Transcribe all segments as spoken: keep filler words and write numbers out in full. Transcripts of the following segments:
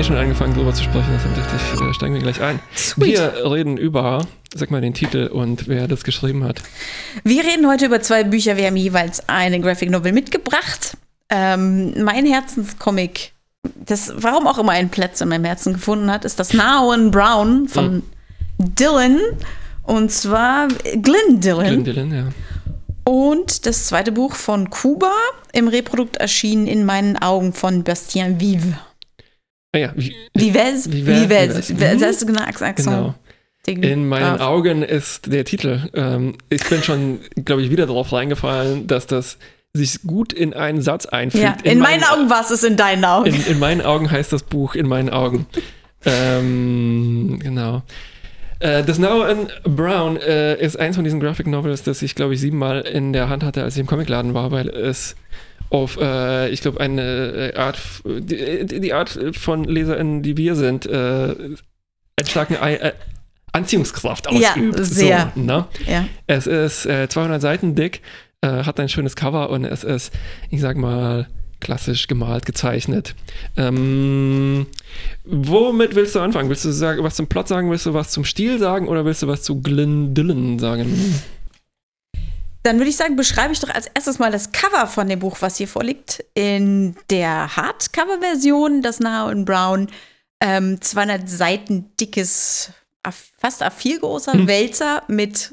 schon angefangen, darüber zu sprechen, deshalb dachte ich, äh, steigen wir gleich ein. Sweet. Wir reden über, sag mal den Titel und wer das geschrieben hat. Wir reden heute über zwei Bücher. Wir haben jeweils eine Graphic Novel mitgebracht. Ähm, mein Herzenscomic, das warum auch immer einen Platz in meinem Herzen gefunden hat, ist das Now and Brown von mhm. Dillon. Und zwar Glyn Dillon. Glyn Dillon, ja. Und das zweite Buch von Kuba, im Reprodukt erschienen in meinen Augen von Bastien Vives. Ah ja, wie, Vives? Vives. Vives. Vives. Hast du genau Accent? Genau. In meinen Augen ist der Titel. Ähm, ich bin schon, glaube ich, wieder darauf reingefallen, dass das sich gut in einen Satz einfügt. Ja, in, in meinen, meinen Augen war es in deinen Augen. In, in meinen Augen heißt das Buch in meinen Augen. ähm, genau. Uh, das Now and Brown uh, ist eins von diesen Graphic Novels, das ich, glaube ich, siebenmal in der Hand hatte, als ich im Comicladen war, weil es auf, uh, ich glaube, eine Art, die, die Art von LeserInnen, die wir sind, uh, einen starken uh, Anziehungskraft ausübt. Ja, sehr. So, ne? Ja. Es ist uh, zweihundert Seiten dick, uh, hat ein schönes Cover und es ist, ich sag mal, klassisch gemalt, gezeichnet. Ähm, womit willst du anfangen? Willst du sagen, was zum Plot sagen? Willst du was zum Stil sagen? Oder willst du was zu Glyn Dillon sagen? Dann würde ich sagen, beschreibe ich doch als erstes mal das Cover von dem Buch, was hier vorliegt. In der Hardcover-Version, das Now and Brown, ähm, zweihundert Seiten dickes, fast A vier großer hm. Wälzer mit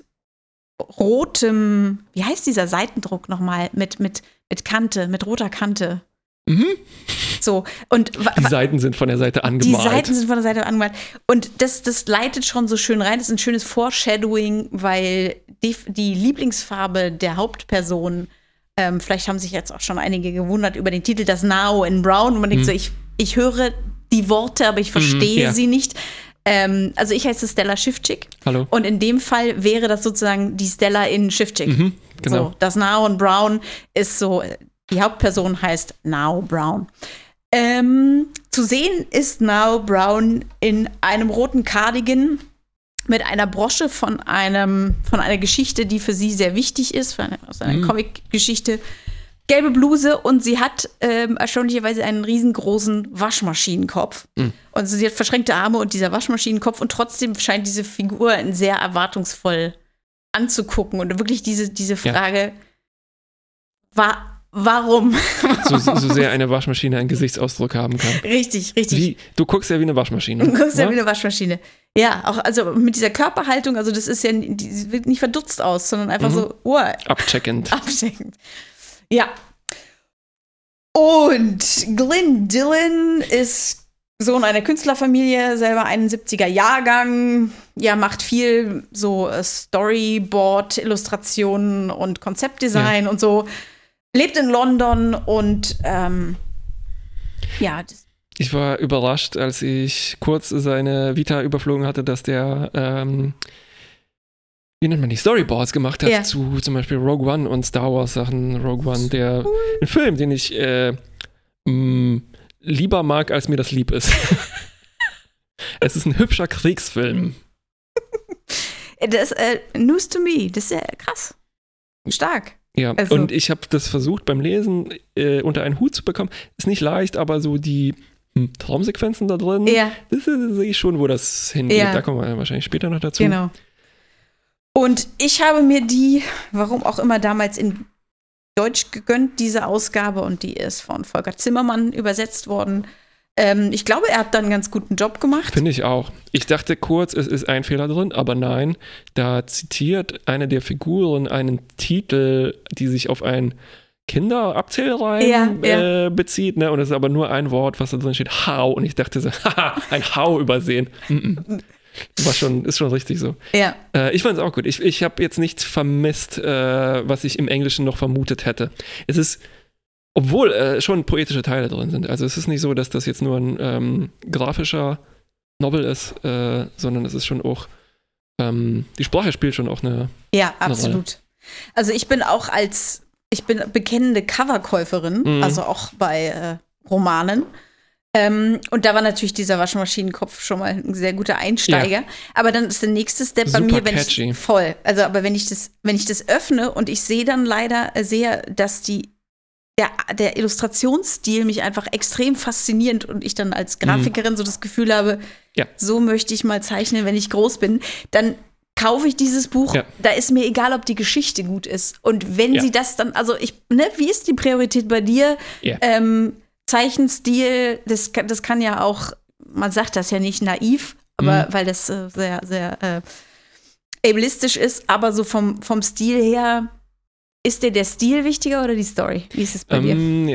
rotem, wie heißt dieser Seitendruck nochmal? Mit, mit Mit Kante, mit roter Kante. Mhm. So, und die Seiten sind von der Seite angemalt. Die Seiten sind von der Seite angemalt. Und das, das leitet schon so schön rein. Das ist ein schönes Foreshadowing, weil die, die Lieblingsfarbe der Hauptperson, ähm, vielleicht haben sich jetzt auch schon einige gewundert über den Titel, das Now in Brown. Und man denkt mhm. so, ich, ich höre die Worte, aber ich verstehe mhm, ja. sie nicht. Ähm, also ich heiße Stella Schiffczyk. Hallo. Und in dem Fall wäre das sozusagen die Stella in Schiffczyk. Mhm, genau. So, das Now und Brown ist so, die Hauptperson heißt Now Brown. Ähm, zu sehen ist Now Brown in einem roten Cardigan mit einer Brosche von einem, von einer Geschichte, die für sie sehr wichtig ist, von einer, aus einer mhm. Comic-Geschichte. Gelbe Bluse und sie hat ähm, erstaunlicherweise einen riesengroßen Waschmaschinenkopf. Mhm. Und sie hat verschränkte Arme und dieser Waschmaschinenkopf und trotzdem scheint diese Figur sehr erwartungsvoll anzugucken. Und wirklich diese, diese Frage, ja. wa- warum? So, so sehr eine Waschmaschine einen Gesichtsausdruck haben kann. Richtig, richtig. Wie, du guckst ja wie eine Waschmaschine. Du guckst ja, ja wie eine Waschmaschine. Ja, auch also mit dieser Körperhaltung, also das ist ja, die sieht nicht verdutzt aus, sondern einfach mhm. so, oh, abcheckend. Abcheckend. Ja. Und Glyn Dillon ist Sohn einer Künstlerfamilie, selber einundsiebziger Jahrgang. Ja, macht viel so Storyboard, Illustrationen und Konzeptdesign ja. und so. Lebt in London und ähm, ja. Ich war überrascht, als ich kurz seine Vita überflogen hatte, dass der ähm, wie nennt man die, Storyboards gemacht hat ja. zu zum Beispiel Rogue One und Star Wars Sachen. Rogue One, der ein Film, den ich äh, mh, lieber mag, als mir das lieb ist. Es ist ein hübscher Kriegsfilm. Das ist äh, News to me, das ist ja krass. Stark. Ja, also. Und ich habe das versucht beim Lesen äh, unter einen Hut zu bekommen. Ist nicht leicht, aber so die hm, Traumsequenzen da drin, ja. das sehe ich schon, wo das hingeht. Ja. Da kommen wir wahrscheinlich später noch dazu. Genau. Und ich habe mir die, warum auch immer, damals in Deutsch gegönnt, diese Ausgabe. Und die ist von Volker Zimmermann übersetzt worden. Ähm, ich glaube, er hat da einen ganz guten Job gemacht. Finde ich auch. Ich dachte kurz, es ist ein Fehler drin, aber nein. Da zitiert eine der Figuren einen Titel, die sich auf ein Kinderabzählreim ja, ja. äh, bezieht. Ne? Und es ist aber nur ein Wort, was da drin steht, How. Und ich dachte so, haha, ein How übersehen. Mm-mm. War schon, ist schon richtig so. Ja. Äh, ich fand es auch gut. Ich, ich habe jetzt nichts vermisst, äh, was ich im Englischen noch vermutet hätte. Es ist, obwohl äh, schon poetische Teile drin sind. Also es ist nicht so, dass das jetzt nur ein ähm, grafischer Novel ist, äh, sondern es ist schon auch, ähm, die Sprache spielt schon auch eine Ja, eine absolut. Rolle. Also ich bin auch als, ich bin bekennende Coverkäuferin, Mhm. also auch bei äh, Romanen. Ähm, und da war natürlich dieser Waschmaschinenkopf schon mal ein sehr guter Einsteiger. Ja. Aber dann ist der nächste Step bei Super mir, wenn catchy. ich voll. Also, aber wenn ich das, wenn ich das öffne und ich sehe dann leider äh, sehe, dass die der, der Illustrationsstil mich einfach extrem faszinierend und ich dann als Grafikerin mhm. so das Gefühl habe, ja. so möchte ich mal zeichnen, wenn ich groß bin, dann kaufe ich dieses Buch, ja. da ist mir egal, ob die Geschichte gut ist. Und wenn ja. sie das dann, also ich, ne, wie ist die Priorität bei dir? Ja. Ähm, Zeichenstil, das, das kann ja auch, man sagt das ja nicht naiv, aber mhm. weil das äh, sehr, sehr äh, ableistisch ist, aber so vom, vom Stil her, ist dir der Stil wichtiger oder die Story? Wie ist es bei ähm,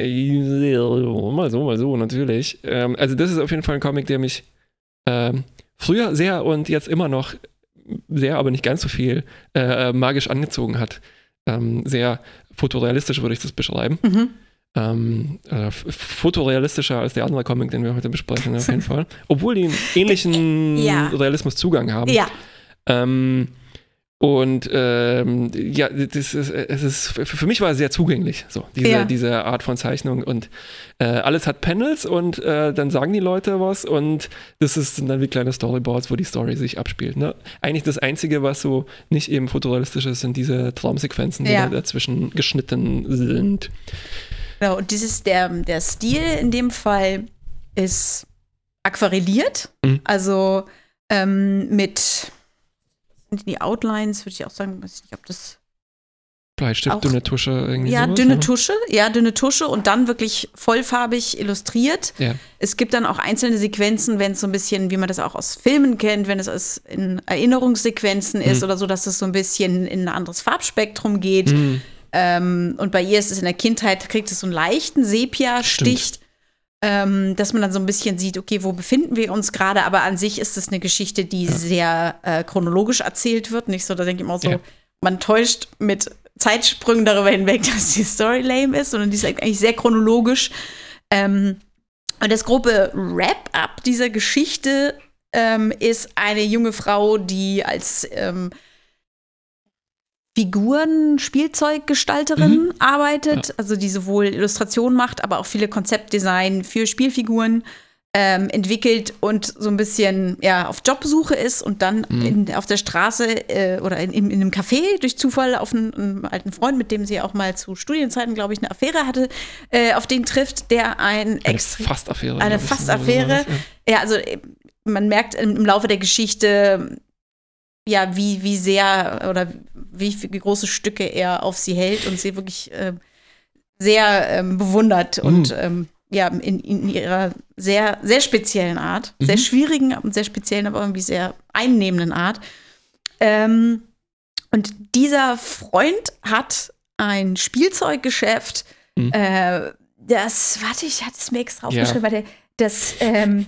dir? Mal so, mal so, natürlich. Ähm, also das ist auf jeden Fall ein Comic, der mich ähm, früher sehr und jetzt immer noch sehr, aber nicht ganz so viel äh, magisch angezogen hat. Ähm, sehr fotorealistisch würde ich das beschreiben. Mhm. Ähm, äh, fotorealistischer als der andere Comic, den wir heute besprechen, auf jeden Fall. Obwohl die einen ähnlichen ja. Realismus-Zugang haben. Ja. Ähm, Und ähm, ja, das ist, es ist, für mich war es sehr zugänglich, so, diese, ja. diese Art von Zeichnung. Und äh, alles hat Panels und äh, dann sagen die Leute was und das ist dann wie kleine Storyboards, wo die Story sich abspielt. Ne? Eigentlich das Einzige, was so nicht eben fotorealistisch ist, sind diese Traumsequenzen, die ja. da dazwischen geschnitten sind. Genau, und dieses, der, der Stil in dem Fall ist aquarelliert, mhm. also ähm, mit die Outlines, würde ich auch sagen, weiß ich nicht, ob das Bleistift, auch, dünne Tusche irgendwie Ja, sowas, dünne ja? Tusche, ja, dünne Tusche und dann wirklich vollfarbig illustriert. Ja. Es gibt dann auch einzelne Sequenzen, wenn es so ein bisschen, wie man das auch aus Filmen kennt, wenn es aus in Erinnerungssequenzen ist mhm. oder so, dass es so ein bisschen in ein anderes Farbspektrum geht. Mhm. Ähm, und bei ihr ist es in der Kindheit, kriegt es so einen leichten Sepia-Stich. Ähm, dass man dann so ein bisschen sieht, okay, wo befinden wir uns gerade, aber an sich ist es eine Geschichte, die ja. sehr äh, chronologisch erzählt wird, nicht so, da denke ich immer so, ja. man täuscht mit Zeitsprüngen darüber hinweg, dass die Story lame ist, sondern die ist eigentlich sehr chronologisch. Ähm, und das grobe Wrap-up dieser Geschichte ähm, ist eine junge Frau, die als ähm, Figuren-Spielzeuggestalterin mhm. arbeitet, ja. also die sowohl Illustrationen macht, aber auch viele Konzeptdesign für Spielfiguren ähm, entwickelt und so ein bisschen ja, auf Jobsuche ist und dann mhm. in, auf der Straße äh, oder in, in, in einem Café durch Zufall auf einen, einen alten Freund, mit dem sie auch mal zu Studienzeiten, glaube ich, eine Affäre hatte, äh, auf den trifft, der ein Eine Fast-Affäre. Eine Fast-Affäre. Ja, also man merkt im, im Laufe der Geschichte, ja, wie, wie sehr oder wie, wie große Stücke er auf sie hält und sie wirklich äh, sehr ähm, bewundert mm. und ähm, ja, in, in ihrer sehr, sehr speziellen Art, mhm. sehr schwierigen und sehr speziellen, aber irgendwie sehr einnehmenden Art. Ähm, und dieser Freund hat ein Spielzeuggeschäft, mhm. äh, das, warte, ich hatte es mir extra aufgeschrieben, ja. warte, das, ähm,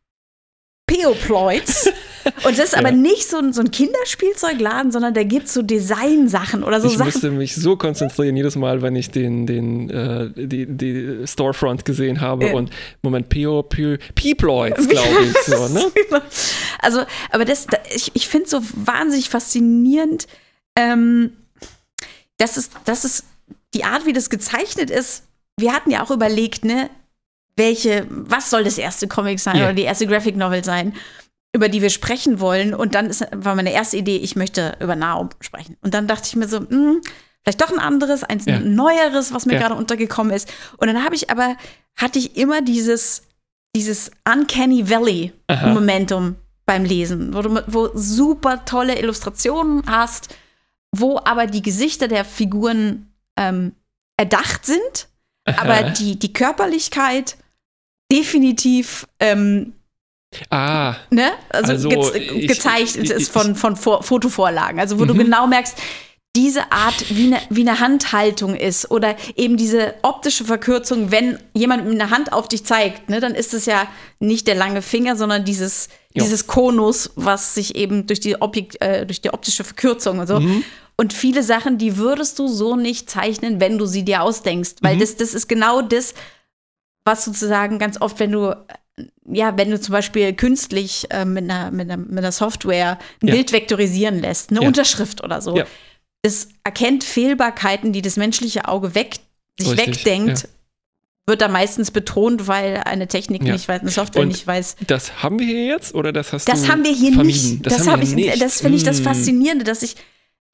Peoploids. Und das ist aber ja. nicht so ein, so ein Kinderspielzeugladen, sondern da gibt es so Designsachen oder so ich Sachen. Ich musste mich so konzentrieren jedes Mal, wenn ich den, den, äh, die, die Storefront gesehen habe. Ja. Und Moment, Peo, Peo, Peoploids, glaube ich. So, ne? Also, aber das, ich, ich finde es so wahnsinnig faszinierend, ähm, dass es, dass es die Art, wie das gezeichnet ist, wir hatten ja auch überlegt, ne, welche, was soll das erste Comic sein yeah. oder die erste Graphic Novel sein, über die wir sprechen wollen. Und dann ist, war meine erste Idee, ich möchte über Now sprechen. Und dann dachte ich mir so, mh, vielleicht doch ein anderes, ein ja. neueres, was mir ja. gerade untergekommen ist. Und dann habe ich aber, hatte ich immer dieses, dieses Uncanny Valley Aha. Momentum beim Lesen, wo du wo super tolle Illustrationen hast, wo aber die Gesichter der Figuren ähm, erdacht sind, Aha. aber die, die Körperlichkeit definitiv ähm, ah, ne? also, also ge- ich, gezeichnet ich, ich, ist von, von Vor- Fotovorlagen. Also wo mhm. du genau merkst, diese Art, wie eine, wie eine Handhaltung ist oder eben diese optische Verkürzung, wenn jemand mit einer Hand auf dich zeigt, ne, dann ist es ja nicht der lange Finger, sondern dieses, dieses Konus, was sich eben durch die, Objekt, äh, durch die optische Verkürzung und so. Mhm. Und viele Sachen, die würdest du so nicht zeichnen, wenn du sie dir ausdenkst. Weil mhm. das, das ist genau das, was sozusagen ganz oft, wenn du, ja, wenn du zum Beispiel künstlich äh, mit, einer, mit, einer, mit einer Software ein ja. Bild vektorisieren lässt, eine ja. Unterschrift oder so, ja. das erkennt Fehlbarkeiten, die das menschliche Auge weg, sich Richtig. wegdenkt, ja. wird da meistens betont, weil eine Technik ja. nicht weiß, eine Software Und nicht weiß. Das haben wir hier jetzt oder das hast das du haben wir hier vermieden? nicht. Das, das, das finde ich das Faszinierende, dass ich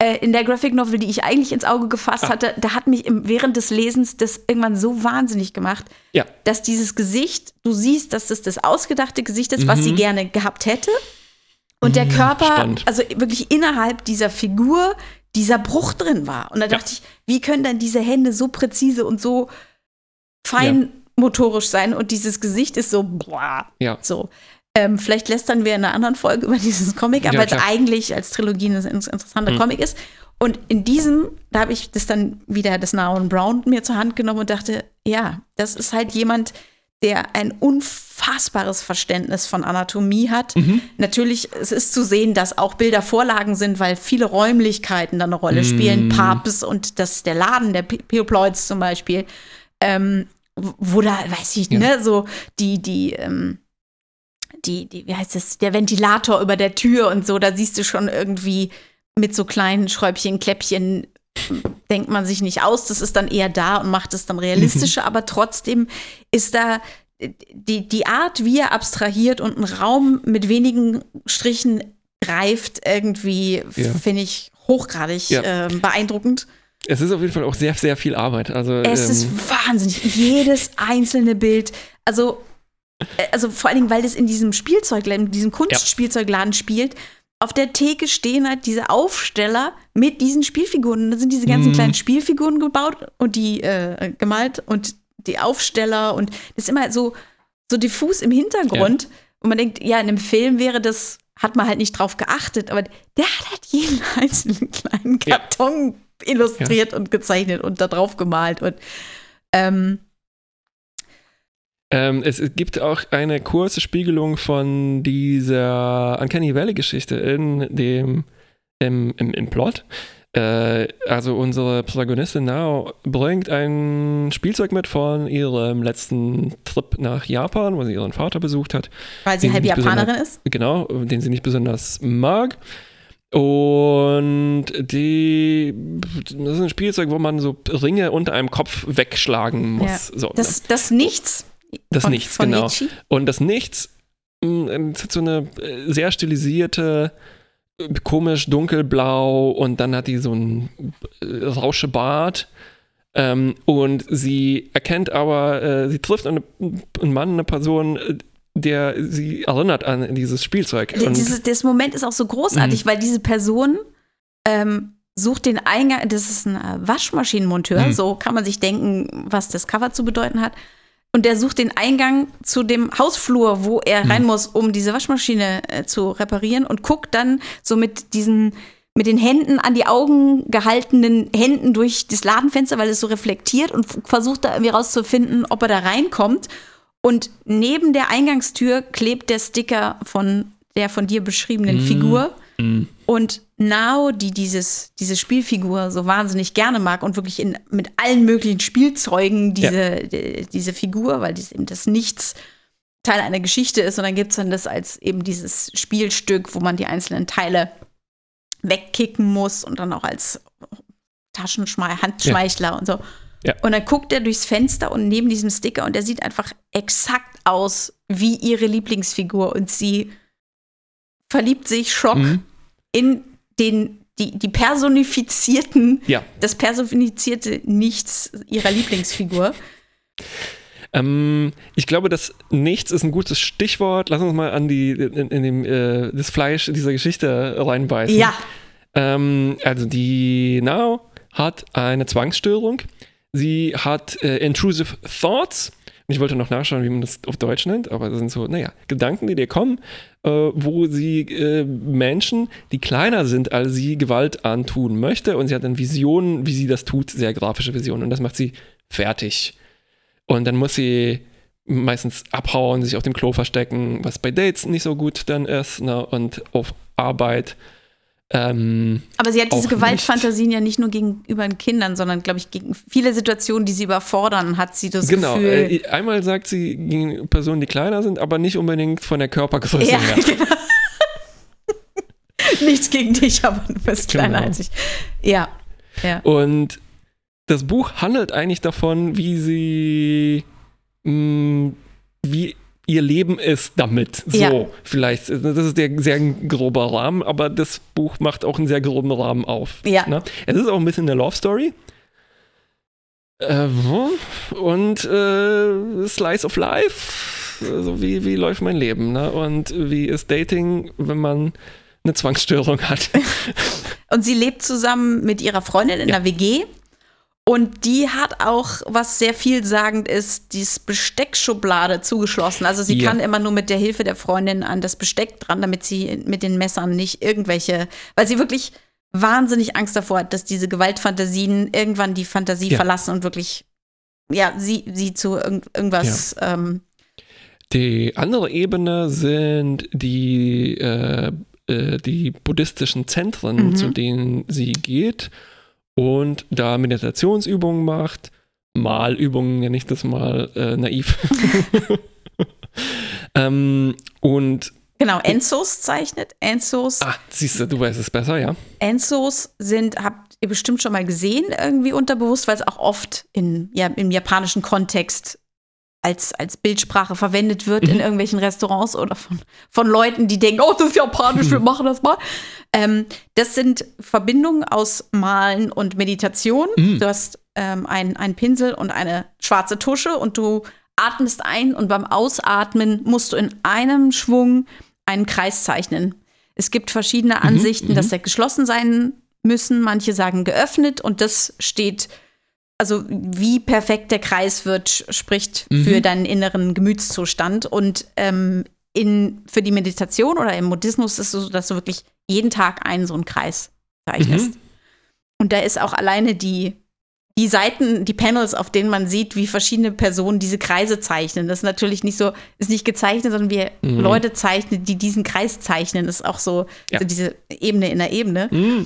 äh, in der Graphic Novel, die ich eigentlich ins Auge gefasst ah. hatte, da hat mich im, während des Lesens das irgendwann so wahnsinnig gemacht, ja. dass dieses Gesicht, du siehst, dass das das ausgedachte Gesicht ist, mhm. was sie gerne gehabt hätte. Und mhm, der Körper, spannend. Also wirklich innerhalb dieser Figur, dieser Bruch drin war. Und da dachte ja. ich, wie können dann diese Hände so präzise und so feinmotorisch sein und dieses Gesicht ist so, boah, ja. so. Ähm, vielleicht lästern wir in einer anderen Folge über dieses Comic, aber ja, es eigentlich als Trilogie ein interessanter mhm. Comic ist. Und in diesem, da habe ich das dann wieder, das Naomi Brown mir zur Hand genommen und dachte, ja, das ist halt jemand, der ein unfassbares Verständnis von Anatomie hat. Mhm. Natürlich, es ist zu sehen, dass auch Bilder Vorlagen sind, weil viele Räumlichkeiten da eine Rolle mhm. spielen. Papes und das, der Laden, der Peoploids zum Beispiel, ähm, wo da, weiß ich, ja. ne, so die, die, ähm, die, die, wie heißt das, der Ventilator über der Tür und so, da siehst du schon irgendwie mit so kleinen Schräubchen, Kläppchen, denkt man sich nicht aus, das ist dann eher da und macht es dann realistischer, mhm. aber trotzdem ist da die, die Art, wie er abstrahiert und einen Raum mit wenigen Strichen greift, irgendwie, ja. finde ich hochgradig ja. äh, beeindruckend. Es ist auf jeden Fall auch sehr, sehr viel Arbeit. Also, es ähm, ist wahnsinnig. Jedes einzelne Bild, also Also vor allen Dingen, weil das in diesem Spielzeugladen, in diesem Kunstspielzeugladen spielt. Auf der Theke stehen halt diese Aufsteller mit diesen Spielfiguren. Da sind diese ganzen mm. kleinen Spielfiguren gebaut und die äh, gemalt und die Aufsteller und das ist immer so, so diffus im Hintergrund. Ja. Und man denkt, ja, in einem Film wäre das, hat man halt nicht drauf geachtet, aber der hat halt jeden einzelnen kleinen Karton ja. illustriert ja. und gezeichnet und da drauf gemalt und ähm, Ähm, es, es gibt auch eine kurze Spiegelung von dieser Uncanny Valley-Geschichte in dem im, im, im Plot. Äh, also unsere Protagonistin Nao bringt ein Spielzeug mit von ihrem letzten Trip nach Japan, wo sie ihren Vater besucht hat. Weil sie halb Japanerin ist? Genau, den sie nicht besonders mag. Und die, das ist ein Spielzeug, wo man so Ringe unter einem Kopf wegschlagen muss. Ja. So, das, ne? das Nichts. Das von, Nichts, von genau. Ichi? Und das Nichts es hat so eine sehr stilisierte, komisch dunkelblau und dann hat die so einen Rauschebart. Ähm, und sie erkennt aber, äh, sie trifft eine, einen Mann, eine Person, der sie erinnert an dieses Spielzeug. Und Dieses, das Moment ist auch so großartig, mh. weil diese Person ähm, sucht den Eingang, das ist ein Waschmaschinenmonteur, mh. so kann man sich denken, was das Cover zu bedeuten hat. Und der sucht den Eingang zu dem Hausflur, wo er rein muss, um diese Waschmaschine äh, zu reparieren und guckt dann so mit diesen, mit den Händen an die Augen gehaltenen Händen durch das Ladenfenster, weil es so reflektiert und f- versucht da irgendwie rauszufinden, ob er da reinkommt. Und neben der Eingangstür klebt der Sticker von der von dir beschriebenen mm. Figur. Mm. Und Nao, die dieses, diese Spielfigur so wahnsinnig gerne mag und wirklich in, mit allen möglichen Spielzeugen diese, ja. die, diese Figur, weil dies eben das Nichts Teil einer Geschichte ist. Und dann gibt es dann das als eben dieses Spielstück, wo man die einzelnen Teile wegkicken muss und dann auch als Taschenschmeichler, Handschmeichler ja. und so. Ja. Und dann guckt er durchs Fenster und neben diesem Sticker und der sieht einfach exakt aus wie ihre Lieblingsfigur und sie verliebt sich, Schock, mhm. in den, die, die personifizierten, ja. das personifizierte Nichts ihrer Lieblingsfigur. Ähm, ich glaube, das Nichts ist ein gutes Stichwort. Lass uns mal an die, in, in dem, äh, das Fleisch dieser Geschichte reinbeißen. Ja. Ähm, also die Nao hat eine Zwangsstörung. Sie hat äh, intrusive thoughts. Ich wollte noch nachschauen, wie man das auf Deutsch nennt, aber das sind so, naja, Gedanken, die dir kommen, äh, wo sie äh, Menschen, die kleiner sind, als sie Gewalt antun möchte. Und sie hat dann Visionen, wie sie das tut, sehr grafische Visionen. Und das macht sie fertig. Und dann muss sie meistens abhauen, sich auf dem Klo verstecken, was bei Dates nicht so gut dann ist, ne? Und auf Arbeit. Ähm, Aber sie hat diese Gewaltfantasien ja nicht nur gegenüber den Kindern, sondern, glaube ich, gegen viele Situationen, die sie überfordern, hat sie das genau, Gefühl. Genau, äh, einmal sagt sie gegen Personen, die kleiner sind, aber nicht unbedingt von der Körpergröße ja, her. Genau. Nichts gegen dich, aber du bist genau. kleiner als ich. Ja, ja. Und das Buch handelt eigentlich davon, wie sie, mh, wie ihr Leben ist damit. So, Ja. vielleicht. Das ist der sehr grober Rahmen, aber das Buch macht auch einen sehr groben Rahmen auf. Ja. Ne? Es ist auch ein bisschen eine Love Story. Äh, und äh, Slice of Life. Also wie, wie läuft mein Leben? Ne? Und wie ist Dating, wenn man eine Zwangsstörung hat? Und sie lebt zusammen mit ihrer Freundin in Ja. der W G. Und die hat auch, was sehr vielsagend ist, die Besteckschublade zugeschlossen. Also sie Ja. kann immer nur mit der Hilfe der Freundin an das Besteck dran, damit sie mit den Messern nicht irgendwelche, weil sie wirklich wahnsinnig Angst davor hat, dass diese Gewaltfantasien irgendwann die Fantasie Ja. verlassen und wirklich, ja, sie, sie zu irgend, irgendwas, ähm, Die andere Ebene sind die, äh, äh, die buddhistischen Zentren, Mhm. zu denen sie geht und da Meditationsübungen macht. Malübungen nenne ich das mal äh, naiv. ähm, und genau, Enzos zeichnet. Enzos, ah, siehst du, du weißt es besser, ja. Enzos sind, habt ihr bestimmt schon mal gesehen, irgendwie unterbewusst, weil es auch oft in, ja, im japanischen Kontext als, als Bildsprache verwendet wird in irgendwelchen Restaurants oder von, von Leuten, die denken, oh, das ist japanisch, wir machen das mal. Ähm, das sind Verbindungen aus Malen und Meditation. Mhm. Du hast ähm, einen, einen Pinsel und eine schwarze Tusche und du atmest ein und beim Ausatmen musst du in einem Schwung einen Kreis zeichnen. Es gibt verschiedene Ansichten, mhm. dass der geschlossen sein müssen. Manche sagen geöffnet und das steht, also wie perfekt der Kreis wird, spricht Mhm. für deinen inneren Gemütszustand. Und ähm, in, für die Meditation oder im Buddhismus ist es so, dass du wirklich jeden Tag einen so einen Kreis zeichnest. Mhm. Und da ist auch alleine die, die Seiten, die Panels, auf denen man sieht, wie verschiedene Personen diese Kreise zeichnen. Das ist natürlich nicht so, ist nicht gezeichnet, sondern wie Mhm. Leute zeichnen, die diesen Kreis zeichnen. Das ist auch so, Ja. so diese Ebene in der Ebene. Mhm.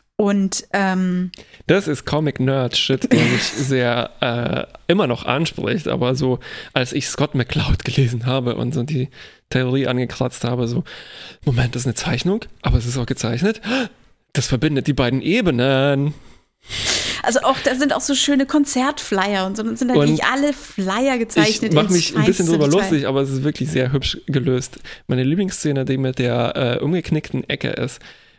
Und ähm, Das ist Comic-Nerd-Shit, der mich sehr äh, immer noch anspricht, aber so, als ich Scott McCloud gelesen habe und so die Theorie angekratzt habe, so, Moment, das ist eine Zeichnung, aber es ist auch gezeichnet. Das verbindet die beiden Ebenen. also auch, da sind auch so schöne Konzertflyer und so, und sind da Und nicht alle Flyer gezeichnet. Ich mache ins mich ein bisschen feinste drüber Detail. lustig, aber es ist wirklich sehr hübsch gelöst. Meine Lieblingsszene, die mit der äh, umgeknickten Ecke ist,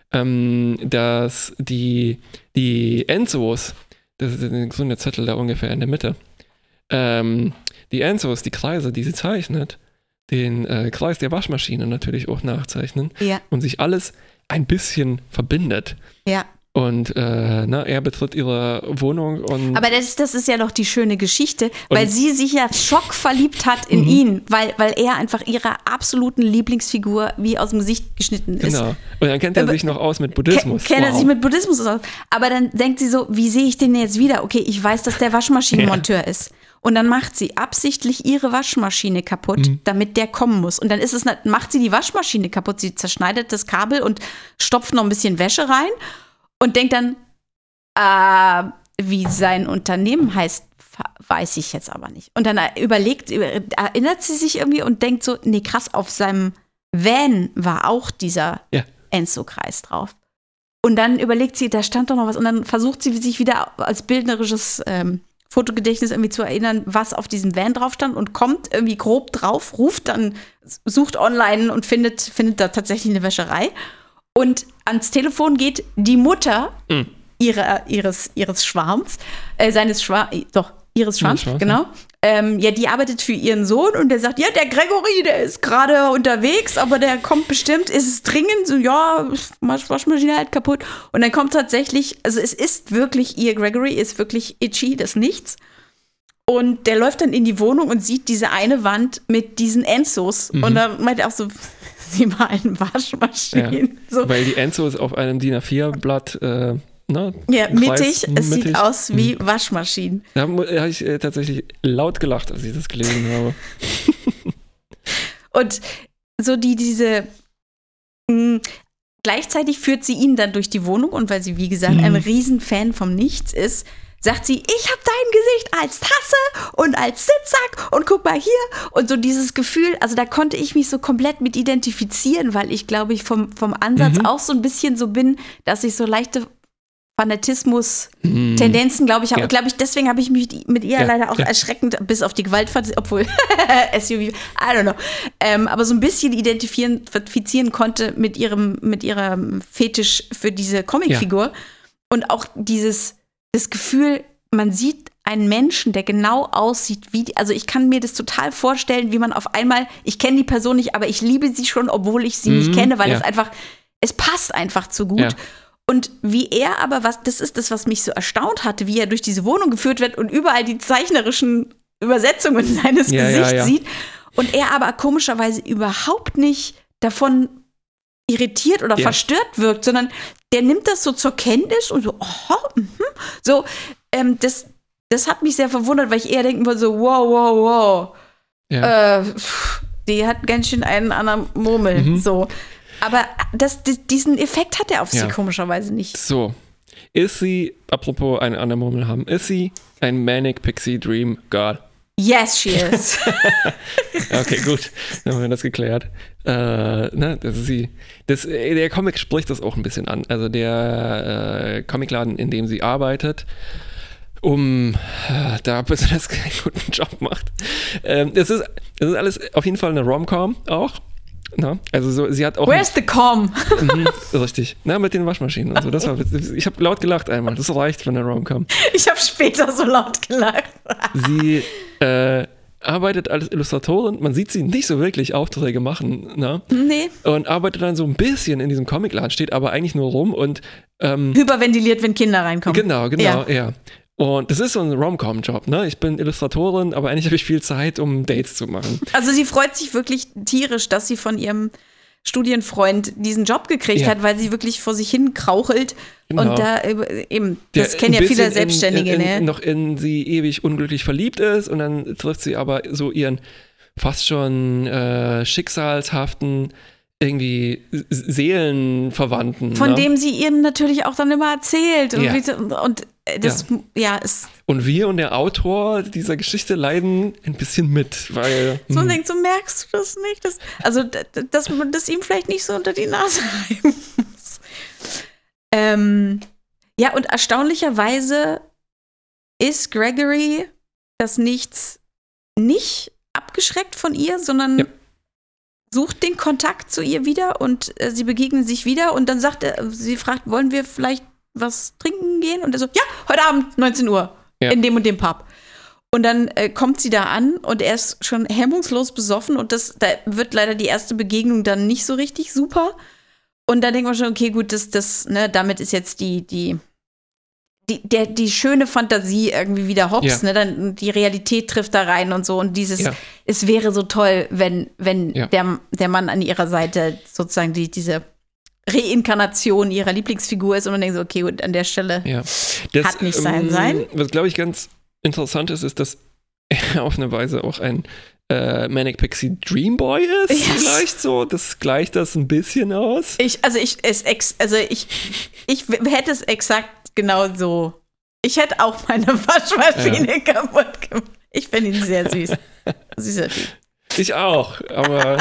ähm, dass die, die Enzos, das ist ein grüner Zettel da ungefähr in der Mitte, ähm, die Enzos, die Kreise, die sie zeichnet, den äh, Kreis der Waschmaschine natürlich auch nachzeichnen Ja, und sich alles ein bisschen verbindet. ja. Und äh, na, er betritt ihre Wohnung und Aber das, das ist ja doch die schöne Geschichte, weil Und- sie sich ja schockverliebt hat in Mhm. ihn, weil, weil er einfach ihrer absoluten Lieblingsfigur wie aus dem Gesicht geschnitten ist. genau. Und dann kennt er Aber- sich noch aus mit Ke- Buddhismus. Kennt er Wow. sich mit Buddhismus aus. Aber dann denkt sie so, wie sehe ich den jetzt wieder? Okay, ich weiß, dass der Waschmaschinenmonteur ist. Und dann macht sie absichtlich ihre Waschmaschine kaputt, Mhm. damit der kommen muss. Und dann ist es, macht sie die Waschmaschine kaputt. Sie zerschneidet das Kabel und stopft noch ein bisschen Wäsche rein und denkt dann, äh, wie sein Unternehmen heißt, fa- weiß ich jetzt aber nicht. Und dann überlegt, über- erinnert sie sich irgendwie und denkt so, nee, krass, auf seinem Van war auch dieser Ja. Enzo-Kreis drauf. Und dann überlegt sie, da stand doch noch was. Und dann versucht sie sich wieder als bildnerisches ähm, Fotogedächtnis irgendwie zu erinnern, was auf diesem Van drauf stand und kommt irgendwie grob drauf, ruft dann, sucht online und findet, findet da tatsächlich eine Wäscherei. Und ans Telefon geht die Mutter Mhm. ihrer, ihres, ihres Schwarms, äh, seines Schwarms, doch, ihres Schwarms, Schwarms, genau. Ähm, ja, die arbeitet für ihren Sohn und der sagt, ja, der Gregory, der ist gerade unterwegs, aber der kommt bestimmt, ist es dringend? So, ja, Wasch- Waschmaschine halt kaputt. Und dann kommt tatsächlich, also es ist wirklich, ihr Gregory ist wirklich itchy, das Nichts. Und der läuft dann in die Wohnung und sieht diese eine Wand mit diesen Enzos. Mhm. Und dann meint er auch so, sie malen Waschmaschinen. So. Weil die Enzos auf einem D I N A vier Blatt äh, na, Ja, Kreis, mittig, es mittig. sieht aus wie Waschmaschinen. Da mu- habe ich äh, tatsächlich laut gelacht, als ich das gelesen habe. Und so die, diese, mh, gleichzeitig führt sie ihn dann durch die Wohnung und weil sie, wie gesagt, ein Mhm. Riesenfan vom Nichts ist, sagt sie, ich habe dein Gesicht als Tasse und als Sitzsack und guck mal hier. Und so dieses Gefühl, also da konnte ich mich so komplett mit identifizieren, weil ich glaube, ich vom, vom Ansatz Mhm. auch so ein bisschen so bin, dass ich so leichte Fanatismus, Hm. Tendenzen, glaube ich, Ja. glaube ich, deswegen habe ich mich mit ihr Ja, leider auch ja. erschreckend, bis auf die Gewalt, obwohl S U V, I don't know, ähm, aber so ein bisschen identifizieren identifizieren konnte mit ihrem, mit ihrem Fetisch für diese Comicfigur. Und auch dieses, das Gefühl, man sieht einen Menschen, der genau aussieht wie, die, also ich kann mir das total vorstellen, wie man auf einmal, ich kenne die Person nicht, aber ich liebe sie schon, obwohl ich sie Mhm, nicht kenne, weil ja. es einfach, es passt einfach zu gut. Ja. Und wie er aber, was, das ist das, was mich so erstaunt hatte, wie er durch diese Wohnung geführt wird und überall die zeichnerischen Übersetzungen seines Ja, ja, Gesichts ja. sieht. Und er aber komischerweise überhaupt nicht davon irritiert oder Ja. verstört wirkt, sondern der nimmt das so zur Kenntnis und so, oh, mhm. so, ähm, das, das hat mich sehr verwundert, weil ich eher denken wollte, so, wow, wow, wow, Ja. äh, pff, die hat ganz schön einen an der Murmel, Mhm. so. Aber das, di- diesen Effekt hat er auf Ja. sie komischerweise nicht. So. Ist sie, apropos eine andere Murmel haben, ist sie ein Manic Pixie Dream Girl? Yes, she is. Okay, gut. Dann haben wir das geklärt. Äh, ne, das ist sie. Das, äh, der Comic spricht das auch ein bisschen an. Also der äh, Comicladen, in dem sie arbeitet, um äh, da besonders keinen guten Job macht. Ähm, das, ist, das ist alles auf jeden Fall eine Rom-Com auch. Na, also so, sie hat auch. Where's the com? Mhm, richtig. Na, mit den Waschmaschinen und so. Das war witzig. Ich habe laut gelacht einmal. Das reicht von der Rom-Com. Ich habe später so laut gelacht. Sie äh, arbeitet als Illustratorin. Man sieht sie nicht so wirklich Aufträge machen. Ne? Nee. Und arbeitet dann so ein bisschen in diesem Comicladen, steht aber eigentlich nur rum und ähm, Hyperventiliert, wenn Kinder reinkommen. genau, genau, Ja. ja. Und das ist so ein Rom-Com-Job, ne? Ich bin Illustratorin, aber eigentlich habe ich viel Zeit, um Dates zu machen. Also sie freut sich wirklich tierisch, dass sie von ihrem Studienfreund diesen Job gekriegt Ja. hat, weil sie wirklich vor sich hin krauchelt. Genau. Und da äh, eben, das Der kennen ja ein viele bisschen Selbstständige, in, in, in, ne? noch in sie ewig unglücklich verliebt ist und dann trifft sie aber so ihren fast schon äh, schicksalshaften irgendwie Seelenverwandten. Von ne? dem sie ihm natürlich auch dann immer erzählt. Und, Ja. wie, und das, ja, ist Und wir und der Autor dieser Geschichte leiden ein bisschen mit, weil so, man hm, denkt so, merkst du das nicht? Das, also, d- d- dass man das ihm vielleicht nicht so unter die Nase reiben muss. Ähm, ja, und erstaunlicherweise ist Gregory das Nichts nicht abgeschreckt von ihr, sondern Ja. sucht den Kontakt zu ihr wieder und äh, sie begegnen sich wieder und dann sagt er, sie fragt, wollen wir vielleicht was trinken gehen? Und er so, ja, heute Abend, neunzehn Uhr, Ja. in dem und dem Pub. Und dann äh, kommt sie da an und er ist schon hemmungslos besoffen und das, da wird leider die erste Begegnung dann nicht so richtig super. Und da denkt man schon, okay, gut, das, das, ne, damit ist jetzt die, die, die, der, die schöne Fantasie irgendwie wieder hops, Ja. ne? Dann die Realität trifft da rein und so. Und dieses, Ja. es wäre so toll, wenn, wenn Ja. der, der Mann an ihrer Seite sozusagen die, diese Reinkarnation ihrer Lieblingsfigur ist und man denkt so, okay, gut, an der Stelle. ja. Das, Hat nicht sein ähm, sein. Was, glaube ich, ganz interessant ist, ist, dass er auf eine Weise auch ein äh, Manic Pixie Dream Boy ist, Yes. vielleicht so. Das gleicht das ein bisschen aus. Ich, also ich, es ex, also ich, ich w- hätte es exakt genau so. Ich hätte auch meine Waschmaschine kaputt gemacht. Ich finde ihn sehr süß. Süßer Typ. Ich auch, aber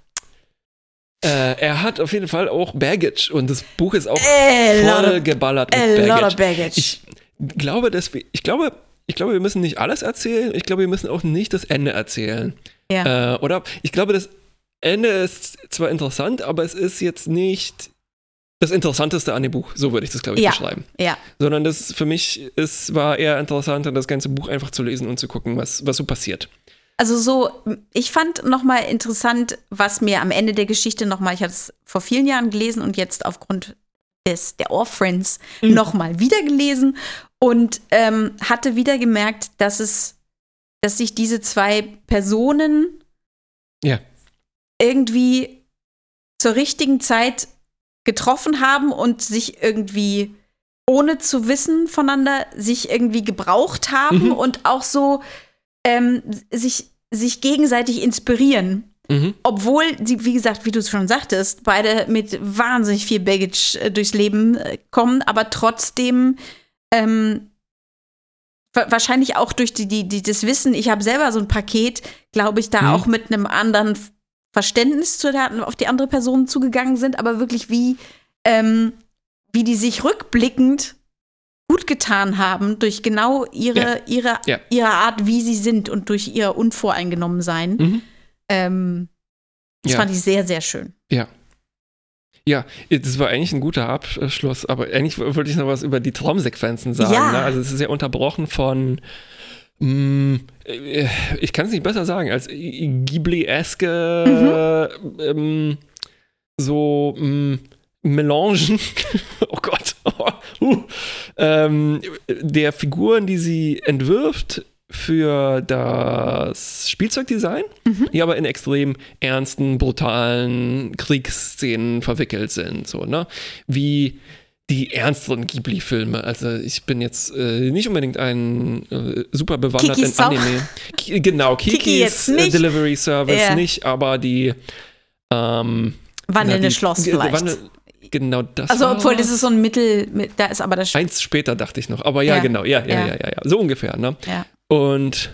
äh, er hat auf jeden Fall auch Baggage und das Buch ist auch A lot voll of- geballert A mit lot Baggage. of baggage. Ich glaube, dass wir, ich glaube, ich glaube, wir müssen nicht alles erzählen. Ich glaube, wir müssen auch nicht das Ende erzählen. ja. Äh, oder ich glaube, das Ende ist zwar interessant, aber es ist jetzt nicht das Interessanteste an dem Buch. So würde ich das, glaube ich, Ja. beschreiben. ja. Sondern das für mich ist, war eher interessanter, das ganze Buch einfach zu lesen und zu gucken, was, was so passiert. Also so, ich fand noch mal interessant, was mir am Ende der Geschichte noch mal, ich hatte es vor vielen Jahren gelesen und jetzt aufgrund des, der Orphans Mhm. noch mal wieder gelesen und ähm, hatte wieder gemerkt, dass es, dass sich diese zwei Personen Ja. irgendwie zur richtigen Zeit getroffen haben und sich irgendwie ohne zu wissen voneinander sich irgendwie gebraucht haben Mhm. und auch so ähm, sich, sich gegenseitig inspirieren. Mhm. Obwohl sie, wie gesagt, wie du es schon sagtest, beide mit wahnsinnig viel Baggage äh, durchs Leben äh, kommen, aber trotzdem ähm, wa- wahrscheinlich auch durch die, die, die, das Wissen, ich habe selber so ein Paket, glaube ich, da Mhm. auch mit einem anderen Verständnis zu der, auf die andere Person zugegangen sind, aber wirklich wie, ähm, wie die sich rückblickend gut getan haben durch genau ihre, ja. ihre, ja. ihre Art, wie sie sind und durch ihr Unvoreingenommensein. Mhm. Ähm, das ja. fand ich sehr, sehr schön. Ja. Ja, das war eigentlich ein guter Abschluss, aber eigentlich wollte ich noch was über die Traumsequenzen sagen. Ja. Ne? Also es ist ja unterbrochen von, mh, ich kann es nicht besser sagen, als Ghibli-eske mhm. ähm, so mh, Melangen, oh Gott, oh, uh, ähm, der Figuren, die sie entwirft für das Spielzeugdesign, mhm. die aber in extrem ernsten, brutalen Kriegsszenen verwickelt sind. So, ne? Wie die ernsteren Ghibli-Filme. Also ich bin jetzt äh, nicht unbedingt ein äh, super bewandert Kikis in Anime. Ki- genau, Kikis Kiki jetzt nicht. Delivery Service ja. nicht, aber die ähm, Wandelnde na, die, Schloss die, vielleicht. Wandel, genau das. Also war obwohl das ist so ein Mittel, da ist aber das. Eins später dachte ich noch, aber ja, ja. genau, ja, ja, ja, ja, ja, ja, so ungefähr, ne? Ja. Und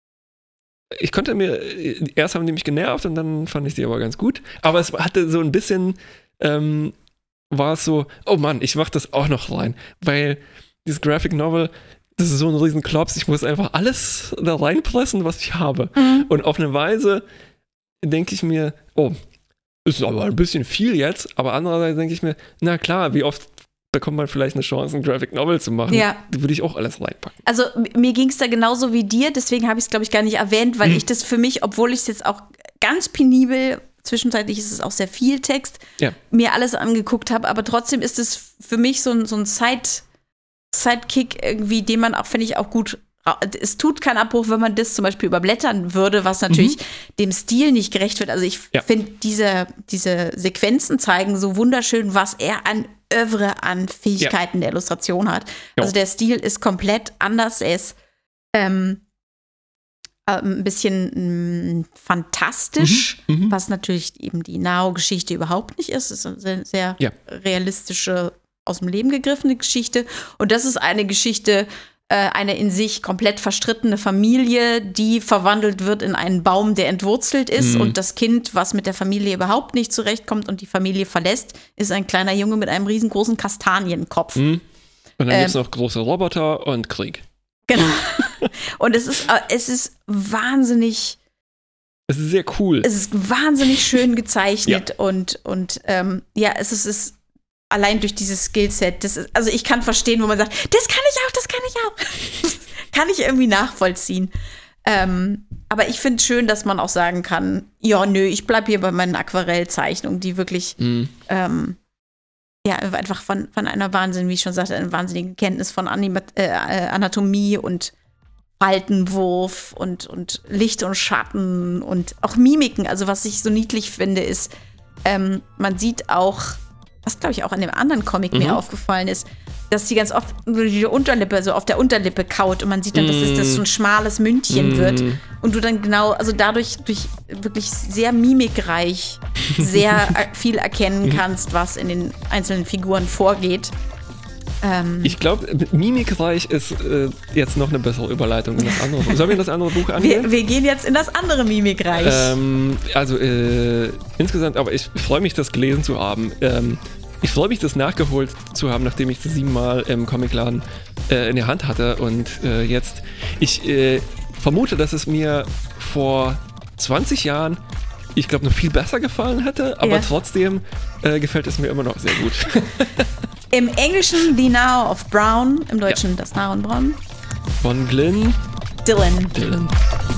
ich konnte mir, erst haben die mich genervt und dann fand ich die aber ganz gut. Aber es hatte so ein bisschen, ähm, war es so, oh Mann, ich mach das auch noch rein. Weil dieses Graphic Novel, das ist so ein riesen Klops, ich muss einfach alles da reinpressen, was ich habe. Mhm. Und auf eine Weise denke ich mir, oh, ist aber ein bisschen viel jetzt. Aber andererseits denke ich mir, na klar, wie oft bekommt man vielleicht eine Chance, ein Graphic Novel zu machen. Ja. Da würde ich auch alles reinpacken. Also mir ging es da genauso wie dir, deswegen habe ich es, glaube ich, gar nicht erwähnt, weil hm. ich das für mich, obwohl ich es jetzt auch ganz penibel, zwischenzeitlich ist es auch sehr viel Text, ja. mir alles angeguckt habe, aber trotzdem ist es für mich so ein, so ein Side, Sidekick irgendwie, den man auch, finde ich, auch gut, es tut keinen Abbruch, wenn man das zum Beispiel überblättern würde, was natürlich mhm. dem Stil nicht gerecht wird. Also ich ja. finde, diese, diese Sequenzen zeigen so wunderschön, was er an Övre an Fähigkeiten ja. der Illustration hat. Jo. Also der Stil ist komplett anders. Er ist ähm, ein bisschen mh, fantastisch, mhm. Mhm. was natürlich eben die Nao-Geschichte überhaupt nicht ist. Es ist eine sehr, sehr ja. realistische, aus dem Leben gegriffene Geschichte. Und das ist eine Geschichte, äh, eine in sich komplett verstrittene Familie, die verwandelt wird in einen Baum, der entwurzelt ist. Mhm. Und das Kind, was mit der Familie überhaupt nicht zurechtkommt und die Familie verlässt, ist ein kleiner Junge mit einem riesengroßen Kastanienkopf. Mhm. Und dann ähm, gibt es noch große Roboter und Krieg. Genau. Und es ist, es ist wahnsinnig. Es ist sehr cool. Es ist wahnsinnig schön gezeichnet. Ja. und, und ähm, ja, es ist, es ist allein durch dieses Skillset. Das ist, also ich kann verstehen, wo man sagt, das kann ich auch, das kann ich auch. Das kann ich irgendwie nachvollziehen. Ähm, aber ich finde es schön, dass man auch sagen kann, ja, nö, ich bleibe hier bei meinen Aquarellzeichnungen, die wirklich mhm. ähm, ja, einfach von, von einer Wahnsinn, wie ich schon sagte, eine wahnsinnige Kenntnis von Anima- äh, Anatomie und Faltenwurf und, und Licht und Schatten und auch Mimiken. Also was ich so niedlich finde, ist, ähm, man sieht auch, was glaube ich auch an dem anderen Comic mhm. mir aufgefallen ist, dass sie ganz oft die Unterlippe, so auf der Unterlippe kaut und man sieht dann, dass es das so ein schmales Mündchen mm. wird und du dann genau, also dadurch durch wirklich sehr mimikreich sehr viel erkennen kannst, was in den einzelnen Figuren vorgeht. Ähm, ich glaube, mimikreich ist äh, jetzt noch eine bessere Überleitung in das andere Buch. Sollen wir das andere Buch angehen? Wir, wir gehen jetzt in das andere Mimikreich. Ähm, also äh, insgesamt, aber ich freue mich, das gelesen zu haben. Ähm, Ich freue mich, das nachgeholt zu haben, nachdem ich das siebenmal im Comicladen äh, in der Hand hatte. Und äh, jetzt, ich äh, vermute, dass es mir vor zwanzig Jahren, ich glaube, noch viel besser gefallen hätte. Aber ja. trotzdem äh, gefällt es mir immer noch sehr gut. Im Englischen The Now of Brown, im Deutschen ja. Das Now und Brown. Von Glyn Dillon. Dillon.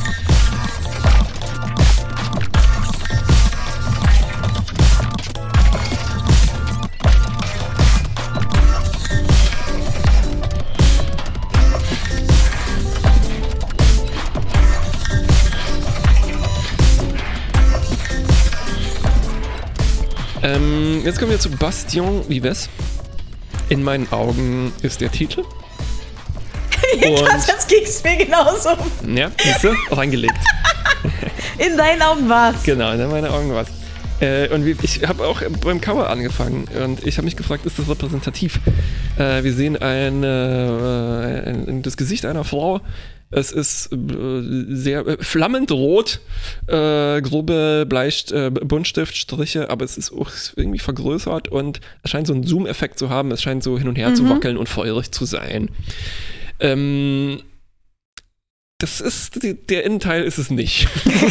Ähm, jetzt kommen wir zu Bastion Vives. In meinen Augen ist der Titel. Krass, das ging's mir genauso. Ja, siehst du? Reingelegt. In deinen Augen war's. Genau, in meinen Augen war's. Äh, und ich habe auch beim Cover angefangen und ich habe mich gefragt, ist das repräsentativ? Äh, wir sehen eine, äh, ein, das Gesicht einer Frau Es ist äh, sehr äh, flammend rot, äh, grobe Bleistift, äh, Buntstiftstriche, aber es ist auch irgendwie vergrößert und es scheint so einen Zoom-Effekt zu haben. Es scheint so hin und her mhm. zu wackeln und feurig zu sein. Ähm, das ist, die, der Innenteil ist es nicht.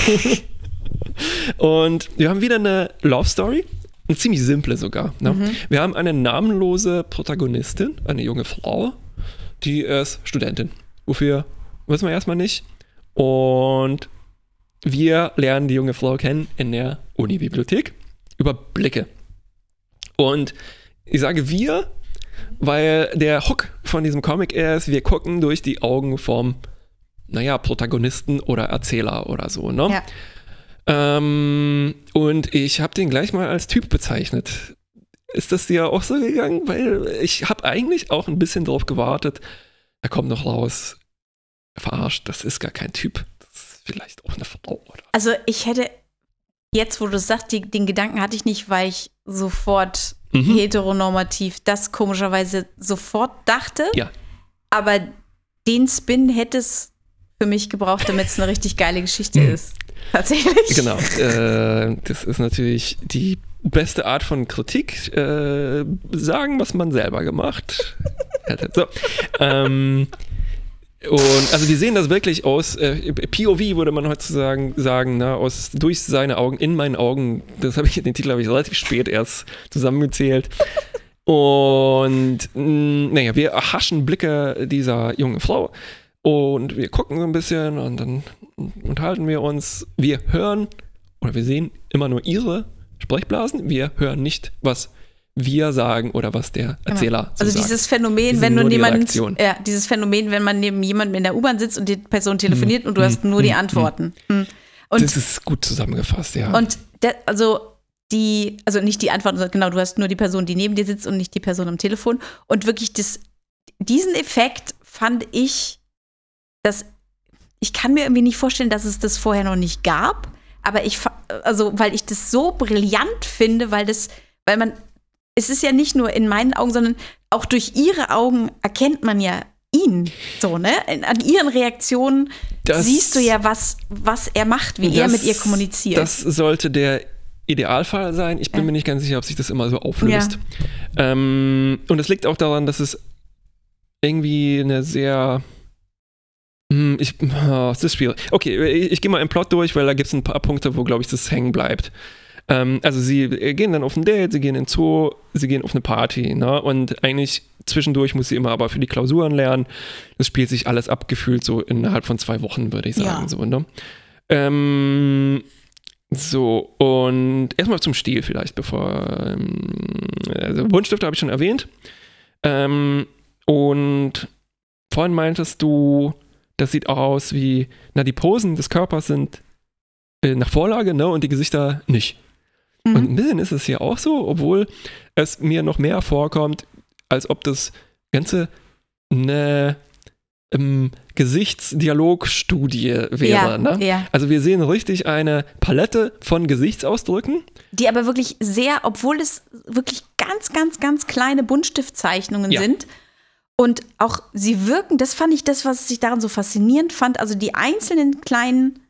Und wir haben wieder eine Love Story. Eine ziemlich simple sogar. Ne? Mhm. Wir haben eine namenlose Protagonistin, eine junge Frau, die ist Studentin. Wofür wissen wir erstmal nicht. Und wir lernen die junge Frau kennen in der Uni-Bibliothek über Blicke. Und ich sage wir, weil der Hook von diesem Comic ist, wir gucken durch die Augen vom, naja, Protagonisten oder Erzähler oder so, ne? Ja. Ähm, und ich habe den gleich mal als Typ bezeichnet. Ist das dir auch so gegangen? Weil ich habe eigentlich auch ein bisschen drauf gewartet. Da kommt noch raus, verarscht, das ist gar kein Typ. Das ist vielleicht auch eine Frau. Oder? Also ich hätte, jetzt wo du sagst, die, den Gedanken hatte ich nicht, weil ich sofort mhm. heteronormativ das komischerweise sofort dachte. Ja. Aber den Spin hätte es für mich gebraucht, damit es eine richtig geile Geschichte mhm. ist. Tatsächlich. Genau. Äh, das ist natürlich die beste Art von Kritik. Äh, sagen, was man selber gemacht hätte. So. ähm, und also wir sehen das wirklich aus äh, P O V, würde man heutzutage sagen, ne, aus durch seine Augen, in meinen Augen. Das habe ich, den Titel habe ich relativ spät erst zusammengezählt. Und mh, naja, wir erhaschen Blicke dieser jungen Frau. Und wir gucken so ein bisschen und dann unterhalten wir uns. Wir hören oder wir sehen immer nur ihre Sprechblasen. Wir hören nicht, was wir sagen oder was der Erzähler genau. so Also sagt. dieses Phänomen, wenn du jemand, ja, dieses Phänomen, wenn man neben jemandem in der U-Bahn sitzt und die Person telefoniert hm. und du hm. hast nur hm. die Antworten. Hm. Und, das ist gut zusammengefasst, ja. Und der, also die, also nicht die Antworten, sondern genau, du hast nur die Person, die neben dir sitzt und nicht die Person am Telefon. Und wirklich das, diesen Effekt fand ich, dass ich kann mir irgendwie nicht vorstellen, dass es das vorher noch nicht gab, aber ich, also weil ich das so brillant finde, weil das, weil man, es ist ja nicht nur in meinen Augen, sondern auch durch ihre Augen erkennt man ja ihn, so, ne? An ihren Reaktionen das, siehst du ja, was, was er macht, wie das, er mit ihr kommuniziert. Das sollte der Idealfall sein. Ich bin ja. mir nicht ganz sicher, ob sich das immer so auflöst. Ja. Ähm, und es liegt auch daran, dass es irgendwie eine sehr Ich, oh, das ist schwierig. Okay, ich, ich gehe mal im Plot durch, weil da gibt es ein paar Punkte, wo, glaube ich, das hängen bleibt. Ähm, also sie gehen dann auf ein Date, sie gehen in den Zoo, sie gehen auf eine Party, ne? Und eigentlich zwischendurch muss sie immer aber für die Klausuren lernen. Das spielt sich alles ab, gefühlt so innerhalb von zwei Wochen, würde ich sagen. Ja. So, ne? ähm, so, und erstmal zum Stil vielleicht, bevor ähm, also Buntstifte habe ich schon erwähnt. Ähm, und vorhin meintest du, das sieht auch aus wie, na, die Posen des Körpers sind äh, nach Vorlage, ne, und die Gesichter nicht. Mhm. Und ein bisschen ist es hier auch so, obwohl es mir noch mehr vorkommt, als ob das Ganze eine ähm, Gesichtsdialogstudie wäre. Ja, ne? Ja. Also wir sehen richtig eine Palette von Gesichtsausdrücken. Die aber wirklich sehr, obwohl es wirklich ganz, ganz, ganz kleine Buntstiftzeichnungen ja. sind, und auch sie wirken, das fand ich das, was ich daran so faszinierend fand, also die einzelnen kleinen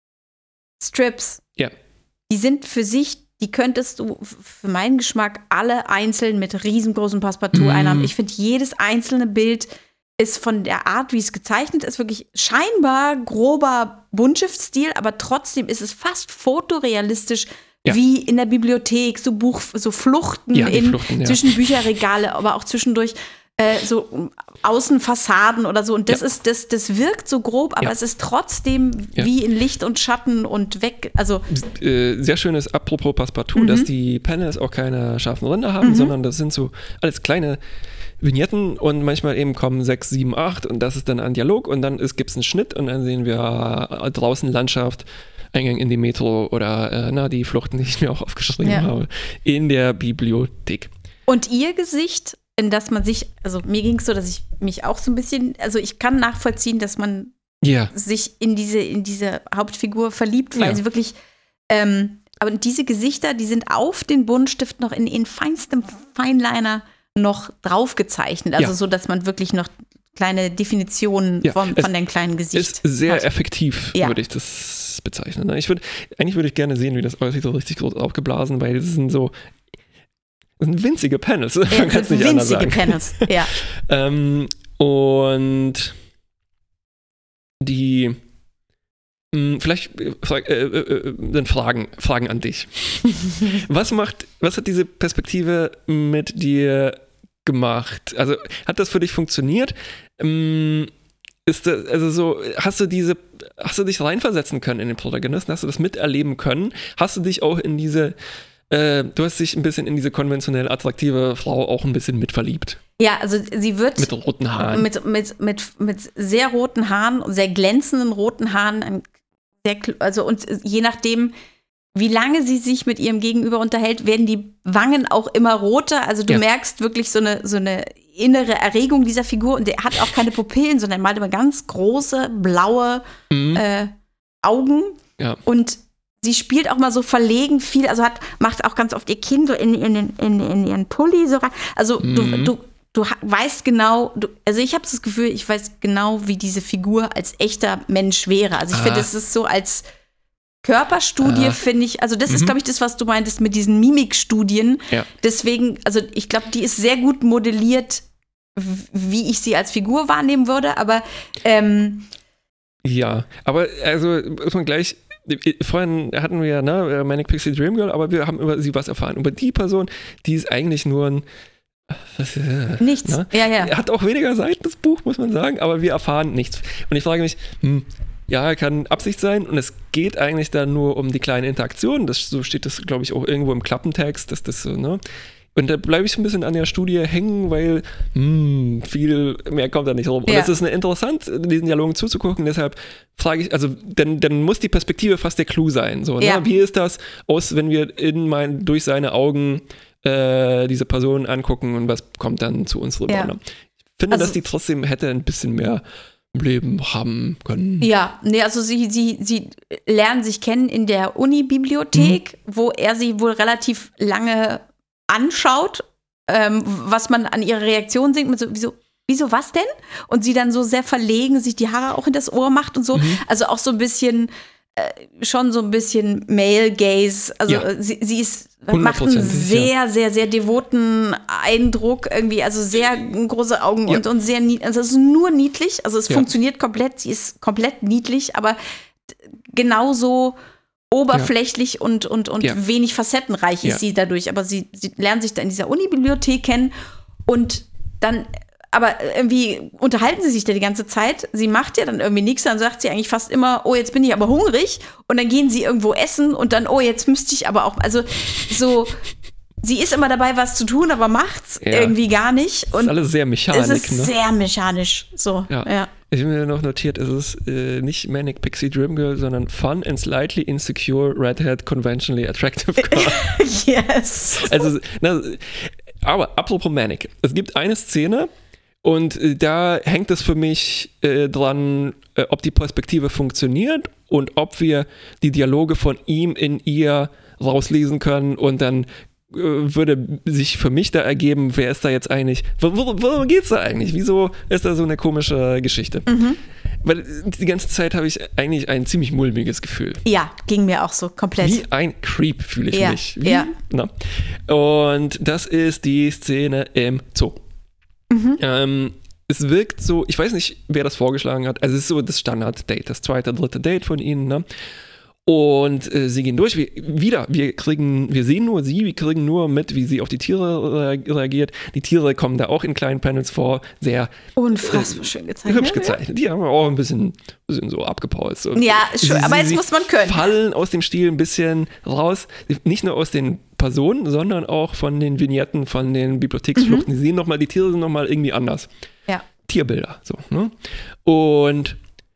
Strips, ja. die sind für sich, die könntest du für meinen Geschmack alle einzeln mit riesengroßen Passepartout mm. einhaben. Ich finde, jedes einzelne Bild ist von der Art, wie es gezeichnet ist, wirklich scheinbar grober Buntschriftstil, aber trotzdem ist es fast fotorealistisch, ja. wie in der Bibliothek, so Buch, so Fluchten, ja, in, Fluchten ja. zwischen Bücherregale, aber auch zwischendurch so Außenfassaden oder so. Und das ja. ist, das, das wirkt so grob, aber ja. es ist trotzdem ja. wie in Licht und Schatten und weg. Also äh, sehr schönes, apropos Passepartout, mhm. dass die Panels auch keine scharfen Ränder haben, mhm. sondern das sind so alles kleine Vignetten und manchmal eben kommen sechs, sieben, acht und das ist dann ein Dialog und dann gibt es einen Schnitt und dann sehen wir draußen Landschaft, Eingang in die Metro oder äh, na, die Fluchten, die ich mir auch aufgeschrieben ja. habe, in der Bibliothek. Und ihr Gesicht, in das man sich, also mir ging es so, dass ich mich auch so ein bisschen, also ich kann nachvollziehen, dass man yeah. sich in diese, in diese Hauptfigur verliebt, weil ja. sie wirklich, ähm, aber diese Gesichter, die sind auf den Buntstift noch in, in feinstem Feinliner noch drauf gezeichnet, also ja. so, dass man wirklich noch kleine Definitionen Ja, von, es von dem kleinen Gesicht. Ist sehr hat. effektiv, Ja. würde ich das bezeichnen. Ne? Ich würd, eigentlich würde ich gerne sehen, wie das aussieht, so richtig groß aufgeblasen, weil das sind so das sind winzige Panels. Ja, Man kann es nicht anders winzige sagen. Panels, ja. ähm, und die mh, vielleicht äh, äh, äh, dann Fragen, Fragen an dich. was macht, was hat diese Perspektive mit dir gemacht? Also hat das für dich funktioniert? Ähm, ist das, also so, hast du diese, hast du dich reinversetzen können in den Protagonisten? Hast du das miterleben können? Hast du dich auch in diese, äh, du hast dich ein bisschen in diese konventionell attraktive Frau auch ein bisschen mitverliebt? Ja, also sie wird Mit roten Haaren. Mit, mit, mit, mit sehr roten Haaren, sehr glänzenden roten Haaren, ein sehr, also und je nachdem, wie lange sie sich mit ihrem Gegenüber unterhält, werden die Wangen auch immer roter. Also du Ja. merkst wirklich so eine, so eine innere Erregung dieser Figur. Und der hat auch keine Pupillen, sondern er malt immer ganz große, blaue Mhm. äh, Augen. Ja. Und sie spielt auch mal so verlegen viel, also hat, macht auch ganz oft ihr Kinn so in, in, in, in ihren Pulli so rein. Also Mhm. du, du, du weißt genau, du, also ich habe das Gefühl, ich weiß genau, wie diese Figur als echter Mensch wäre. Also ich Ah. finde, es ist so als Körperstudie, Ah. finde ich, also das Mhm. ist, glaube ich, das, was du meintest mit diesen Mimikstudien. Ja. Deswegen, also ich glaube, die ist sehr gut modelliert, w- wie ich sie als Figur wahrnehmen würde, aber ähm, Ja, aber also muss man gleich, vorhin hatten wir ja, ne, Manic Pixie Dream Girl, aber wir haben über sie was erfahren. Über die Person, die ist eigentlich nur ein was, äh, nichts. ne? Ja, ja. Er hat auch weniger Seiten, das Buch, muss man sagen, aber wir erfahren nichts. Und ich frage mich, hm, ja, kann Absicht sein und es geht eigentlich dann nur um die kleine Interaktion. Das, so steht das, glaube ich, auch irgendwo im Klappentext, dass das so, ne? Und da bleibe ich ein bisschen an der Studie hängen, weil hm, viel mehr kommt da nicht rum. Und Ja. es ist eine interessant, diesen Dialogen zuzugucken. Deshalb frage ich, also dann, dann muss die Perspektive fast der Clou sein. So, Ja. ne? Wie ist das aus, wenn wir in mein, durch seine Augen äh, diese Person angucken und was kommt dann zu uns rüber? Ja. Ne? Ich finde, Also- dass die trotzdem hätte ein bisschen mehr Leben haben können. Ja, nee, also sie, sie, sie lernen sich kennen in der Uni-Bibliothek, Mhm. wo er sie wohl relativ lange anschaut, ähm, was man an ihrer Reaktion sieht, mit so, wieso, wieso was denn? Und sie dann so sehr verlegen, sich die Haare auch in das Ohr macht und so. Mhm. Also auch so ein bisschen, äh, schon so ein bisschen Male Gaze. Also Ja. äh, sie, sie ist, macht einen hundertprozentig, sehr, sehr, sehr devoten Eindruck irgendwie, also sehr große Augen Ja. und, und sehr niedlich. Also es ist nur niedlich, also es Ja. funktioniert komplett, sie ist komplett niedlich, aber d- genauso oberflächlich und, und, und Ja. wenig facettenreich Ja. ist sie dadurch. Aber sie, sie lernen sich da in dieser Uni-Bibliothek kennen und dann, aber irgendwie unterhalten sie sich da die ganze Zeit. Sie macht ja dann irgendwie nichts, dann sagt sie eigentlich fast immer, oh, jetzt bin ich aber hungrig. Und dann gehen sie irgendwo essen und dann, oh, jetzt müsste ich aber auch, also so, sie ist immer dabei, was zu tun, aber macht's Ja. irgendwie gar nicht. Das ist Und alles sehr es Mechanik, ist ne? sehr mechanisch. So, Ja. ja. Ich habe mir noch notiert, es ist äh, nicht Manic Pixie Dream Girl, sondern Fun and Slightly Insecure Redhead Conventionally Attractive Girl. Yes. Also, na, aber apropos Manic, es gibt eine Szene und äh, da hängt es für mich äh, dran, äh, ob die Perspektive funktioniert und ob wir die Dialoge von ihm in ihr rauslesen können und dann äh, würde sich für mich da ergeben, wer ist da jetzt eigentlich, worum, worum geht's da eigentlich? Wieso ist da so eine komische Geschichte? Mhm. Weil die ganze Zeit habe ich eigentlich ein ziemlich mulmiges Gefühl. Ja, ging mir auch so komplett. Wie ein Creep fühle ich Ja, mich. Wie, ja. Na. Und das ist die Szene im Zoo. Mhm. Ähm, es wirkt so, ich weiß nicht, wer das vorgeschlagen hat. Also es ist so das Standard-Date, das zweite, dritte Date von ihnen. Ne? Und äh, sie gehen durch. Wir, wieder, wir kriegen, wir sehen nur sie, wir kriegen nur mit, wie sie auf die Tiere rea- reagiert. Die Tiere kommen da auch in kleinen Panels vor, sehr Unfassbar schön gezeichnet. hübsch gezeichnet. Die haben wir auch ein bisschen, bisschen so abgepaust. So. Ja, schön, aber jetzt sie muss man können. fallen aus dem Stil ein bisschen raus. Nicht nur aus den Personen, sondern auch von den Vignetten, von den Bibliotheksfluchten. Mhm. Die sehen noch mal, die Tiere sind nochmal irgendwie anders. Ja. Tierbilder, so, ne? Und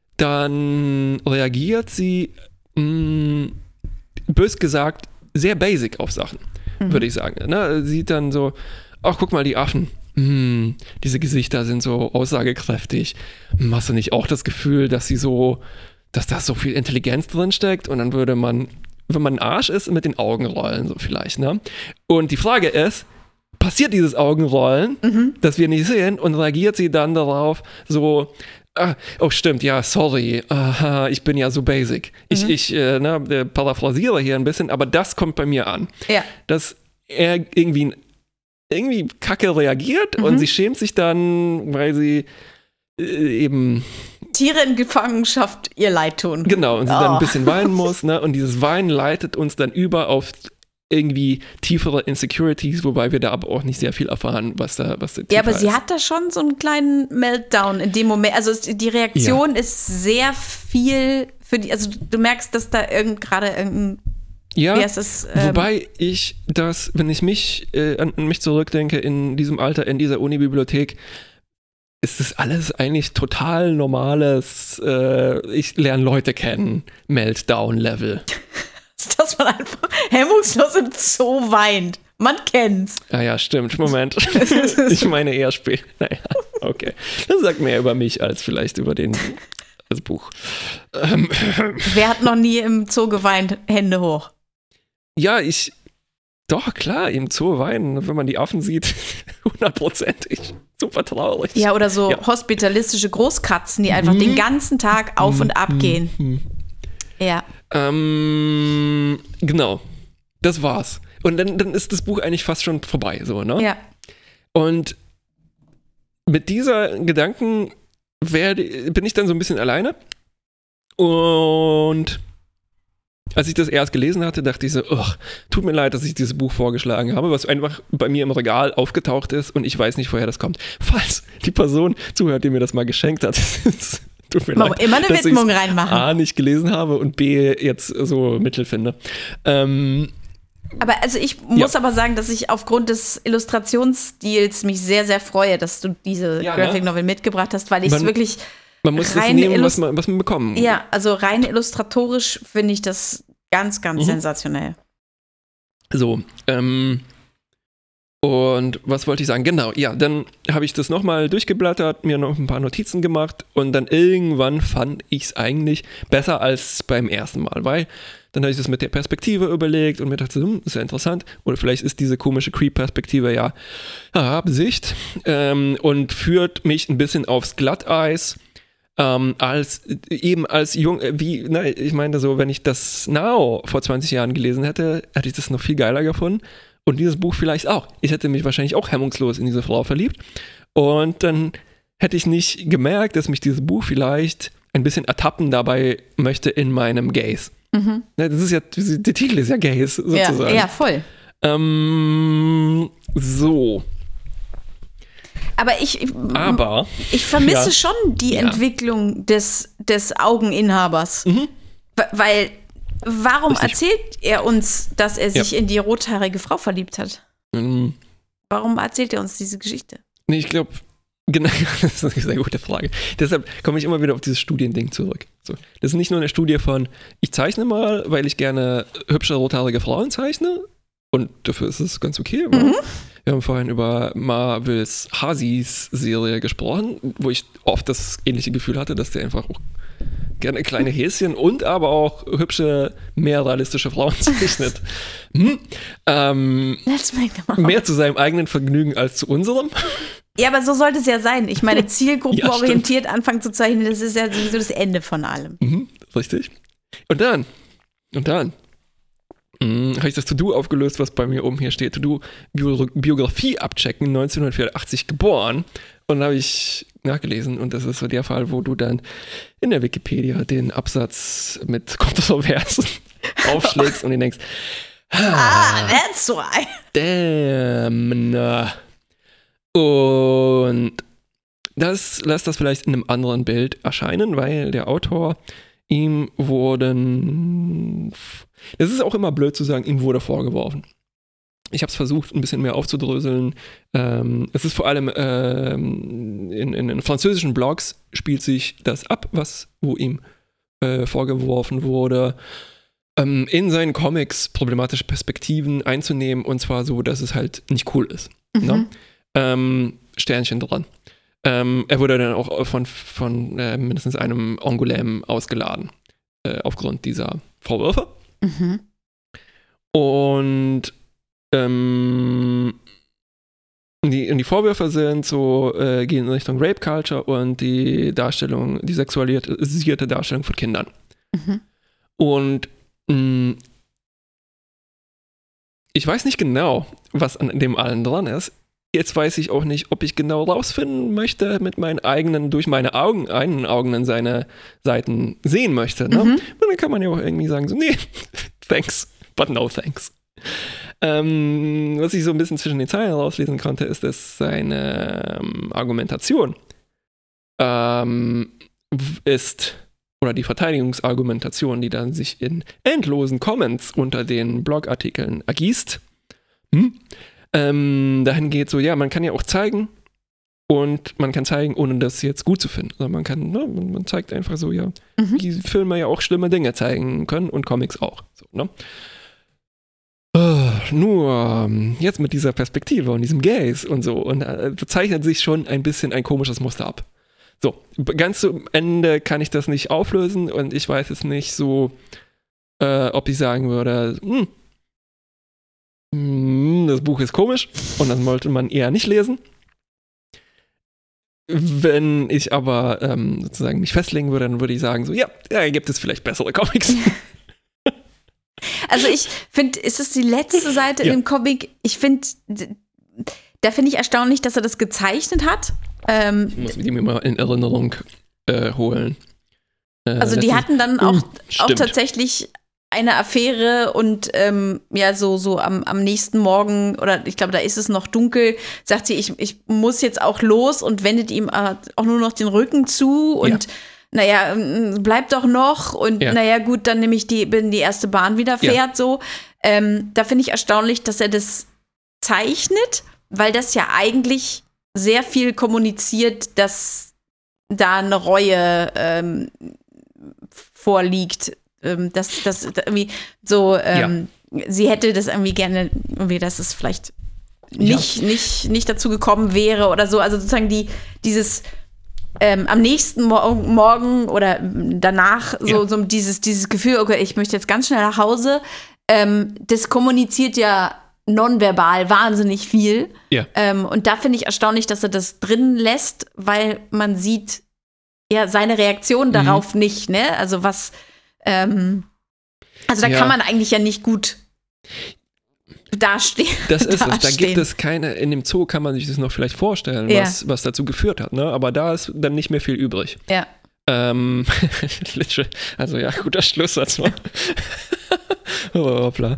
dann reagiert sie, mh, bös gesagt, sehr basic auf Sachen, Mhm. würde ich sagen. Ne? Sieht dann so, ach, guck mal, die Affen. Hm, diese Gesichter sind so aussagekräftig. Hm, hast du nicht auch das Gefühl, dass sie so, dass da so viel Intelligenz drin steckt? Und dann würde man, wenn man ein Arsch ist, mit den Augen rollen, so vielleicht, ne? Und die Frage ist, passiert dieses Augenrollen, Mhm. das wir nicht sehen, und reagiert sie dann darauf so, ah, oh stimmt, ja, sorry, aha, ich bin ja so basic. Ich, Mhm. ich äh, ne, äh, paraphrasiere hier ein bisschen, aber das kommt bei mir an. Ja. Dass er irgendwie, irgendwie kacke reagiert Mhm. und sie schämt sich dann, weil sie äh, eben, Tiere in Gefangenschaft ihr Leid tun. genau, und sie Oh. dann ein bisschen weinen muss, ne? Und dieses Weinen leitet uns dann über auf irgendwie tiefere Insecurities, wobei wir da aber auch nicht sehr viel erfahren, was da, was da Ja, aber tiefer sie ist. hat da schon so einen kleinen Meltdown in dem Moment. Also es, die Reaktion ist sehr viel für die, also du merkst, dass da irgend gerade irgendein, Ja, wie heißt das? Ähm, wobei ich das, wenn ich mich äh, an, an mich zurückdenke, in diesem Alter, in dieser Unibibliothek, ist das alles eigentlich total normales, äh, ich lerne Leute kennen, Meltdown-Level. dass man einfach hemmungslos im Zoo weint. Man kennt's. Ah ja, stimmt, Moment. Ich meine eher spät. Naja, okay. Das sagt mehr über mich als vielleicht über den, das Buch. Ähm, Wer hat noch nie im Zoo geweint? Hände hoch. ja, ich, doch, klar, im Zoo weinen, wenn man die Affen sieht, hundertprozentig. Super traurig. Ja, oder so Ja. hospitalistische Großkatzen, die einfach Mhm. den ganzen Tag auf und ab gehen. Mhm. Ja. Ähm, genau. Das war's. Und dann, dann ist das Buch eigentlich fast schon vorbei, so, ne? Ja. Und mit dieser Gedanken werde, bin ich dann so ein bisschen alleine. Und als ich das erst gelesen hatte, dachte ich so, ugh, tut mir leid, dass ich dieses Buch vorgeschlagen habe, was einfach bei mir im Regal aufgetaucht ist und ich weiß nicht, woher das kommt. Falls die Person zuhört, die mir das mal geschenkt hat, tut mir Man leid, muss immer eine dass Widmung ich's reinmachen. A, nicht gelesen habe und B, jetzt so Mittel finde. Ähm, Aber also ich muss aber sagen, dass ich aufgrund des Illustrationsstils mich sehr, sehr freue, dass du diese Ja, Graphic ne? Novel mitgebracht hast, weil ich es Man- wirklich, man muss das Rein nehmen, was Illus- man, was man bekommen. ja, also rein illustratorisch finde ich das ganz, ganz Mhm. sensationell. So, ähm, und was wollte ich sagen? Genau, ja, dann habe ich das nochmal durchgeblättert, mir noch ein paar Notizen gemacht und dann irgendwann fand ich es eigentlich besser als beim ersten Mal, weil dann habe ich das mit der Perspektive überlegt und mir dachte, hm, ist ja interessant. Oder vielleicht ist diese komische Creep-Perspektive ja, ja Absicht ähm, und führt mich ein bisschen aufs Glatteis. Ähm, als eben als jung, äh, wie, ne, ich meine so, wenn ich das Now vor zwanzig Jahren gelesen hätte, hätte ich das noch viel geiler gefunden. Und dieses Buch vielleicht auch. Ich hätte mich wahrscheinlich auch hemmungslos in diese Frau verliebt. Und dann hätte ich nicht gemerkt, dass mich dieses Buch vielleicht ein bisschen ertappen dabei möchte in meinem Gaze. Mhm. Ne, das ist ja, der Titel ist ja Gaze, Ja, sozusagen. ja, voll. Ähm, so. Aber ich, Aber. ich vermisse Ja. schon die Ja. Entwicklung des, des Augeninhabers. Mhm. Wa- Weil, warum Richtig. erzählt er uns, dass er sich Ja. in die rothaarige Frau verliebt hat? Ähm, Warum erzählt er uns diese Geschichte? Nee, ich glaube, genau, das ist eine sehr gute Frage. Deshalb komme ich immer wieder auf dieses Studiending zurück. So, das ist nicht nur eine Studie von, ich zeichne mal, weil ich gerne hübsche rothaarige Frauen zeichne. Und dafür ist es ganz okay. Mhm. Wir haben vorhin über Marvels Hasis-Serie gesprochen, wo ich oft das ähnliche Gefühl hatte, dass der einfach auch gerne kleine Häschen und aber auch hübsche, mehr realistische Frauen zeichnet. Hm. Ähm, Let's make them up. mehr zu seinem eigenen Vergnügen als zu unserem. Ja, aber so sollte es ja sein. Ich meine, zielgruppenorientiert anfangen zu zeichnen, das ist ja sowieso das Ende von allem. Mhm, richtig. Und dann, und dann mh, habe ich das To-Do aufgelöst, was bei mir oben hier steht. To-Do Bio Biografie abchecken, neunzehnhundertvierundachtzig geboren. Und dann habe ich nachgelesen und das ist so der Fall, wo du dann in der Wikipedia den Absatz mit Kontroversen aufschlägst und dir denkst, Ah, that's why. damn. na. Und das lässt das vielleicht in einem anderen Bild erscheinen, weil der Autor, ihm wurden, das ist auch immer blöd zu sagen, ihm wurde vorgeworfen. Ich habe es versucht, ein bisschen mehr aufzudröseln. Ähm, es ist vor allem ähm, in, in, in französischen Blogs spielt sich das ab, was wo ihm äh, vorgeworfen wurde, ähm, in seinen Comics problematische Perspektiven einzunehmen und zwar so, dass es halt nicht cool ist. Mhm. Ne? Ähm, Sternchen dran. Ähm, er wurde dann auch von, von äh, mindestens einem Angoulême ausgeladen, äh, aufgrund dieser Vorwürfe. Mhm. Und ähm, Und die, und die Vorwürfe sind so, äh, gehen in Richtung Rape Culture und die Darstellung, die sexualisierte Darstellung von Kindern. Mhm. Und mh, ich weiß nicht genau, was an dem allen dran ist. Jetzt weiß ich auch nicht, ob ich genau rausfinden möchte mit meinen eigenen, durch meine Augen, eigenen Augen in seine Seiten sehen möchte. Ne? Mhm. Und dann kann man ja auch irgendwie sagen, so, nee, thanks, but no thanks. Ähm, was ich so ein bisschen zwischen den Zeilen rauslesen konnte, ist, dass seine ähm, Argumentation ähm, ist, oder die Verteidigungsargumentation, die dann sich in endlosen Comments unter den Blogartikeln ergießt, hm? ähm, dahin geht so, ja, man kann ja auch zeigen und man kann zeigen, ohne das jetzt gut zu finden. Also man kann, ne, man zeigt einfach so, ja, Mhm. wie Filme ja auch schlimme Dinge zeigen können und Comics auch. So, ne? Uh, nur jetzt mit dieser Perspektive und diesem Gaze und so und äh, zeichnet sich schon ein bisschen ein komisches Muster ab. So, ganz zum Ende kann ich das nicht auflösen und ich weiß es nicht so, äh, ob ich sagen würde, hm, hm, das Buch ist komisch und das sollte man eher nicht lesen. Wenn ich aber ähm, sozusagen mich festlegen würde, dann würde ich sagen, so, ja, da gibt es vielleicht bessere Comics. Also ich finde, ist es die letzte Seite Ja. in dem Comic? Ich finde, da finde ich erstaunlich, dass er das gezeichnet hat. Ähm, Ich muss mir die mir mal in Erinnerung äh, holen. Äh, also die letztes- hatten dann auch, Uh, auch stimmt. tatsächlich eine Affäre und ähm, ja, so, so am, am nächsten Morgen, oder ich glaube, da ist es noch dunkel, sagt sie, ich, ich muss jetzt auch los und wendet ihm äh, auch nur noch den Rücken zu und Ja. naja, ähm, bleib doch noch und Ja. naja, gut, dann nehme ich die, bin die erste Bahn wieder Ja. fährt, so. Ähm, da finde ich erstaunlich, dass er das zeichnet, weil das ja eigentlich sehr viel kommuniziert, dass da eine Reue ähm, vorliegt. Ähm, dass das irgendwie so, ähm, sie hätte das irgendwie gerne, irgendwie, dass es vielleicht nicht, nicht, nicht dazu gekommen wäre oder so. Also sozusagen die, dieses ähm, am nächsten Mo- Morgen oder danach so, Ja. so dieses, dieses Gefühl, okay, ich möchte jetzt ganz schnell nach Hause. Ähm, das kommuniziert ja nonverbal wahnsinnig viel. Ja. Ähm, und da finde ich erstaunlich, dass er das drin lässt, weil man sieht ja seine Reaktion darauf nicht, ne? Also was, ähm, also da Ja. kann man eigentlich ja nicht gut dastehen. Das ist es. Da dastehen. gibt es keine, in dem Zoo kann man sich das noch vielleicht vorstellen, Ja. was, was dazu geführt hat, ne? Aber da ist dann nicht mehr viel übrig. Ja. Ähm, literal- also ja, guter Schlusssatz. Ne? oh, hoppla.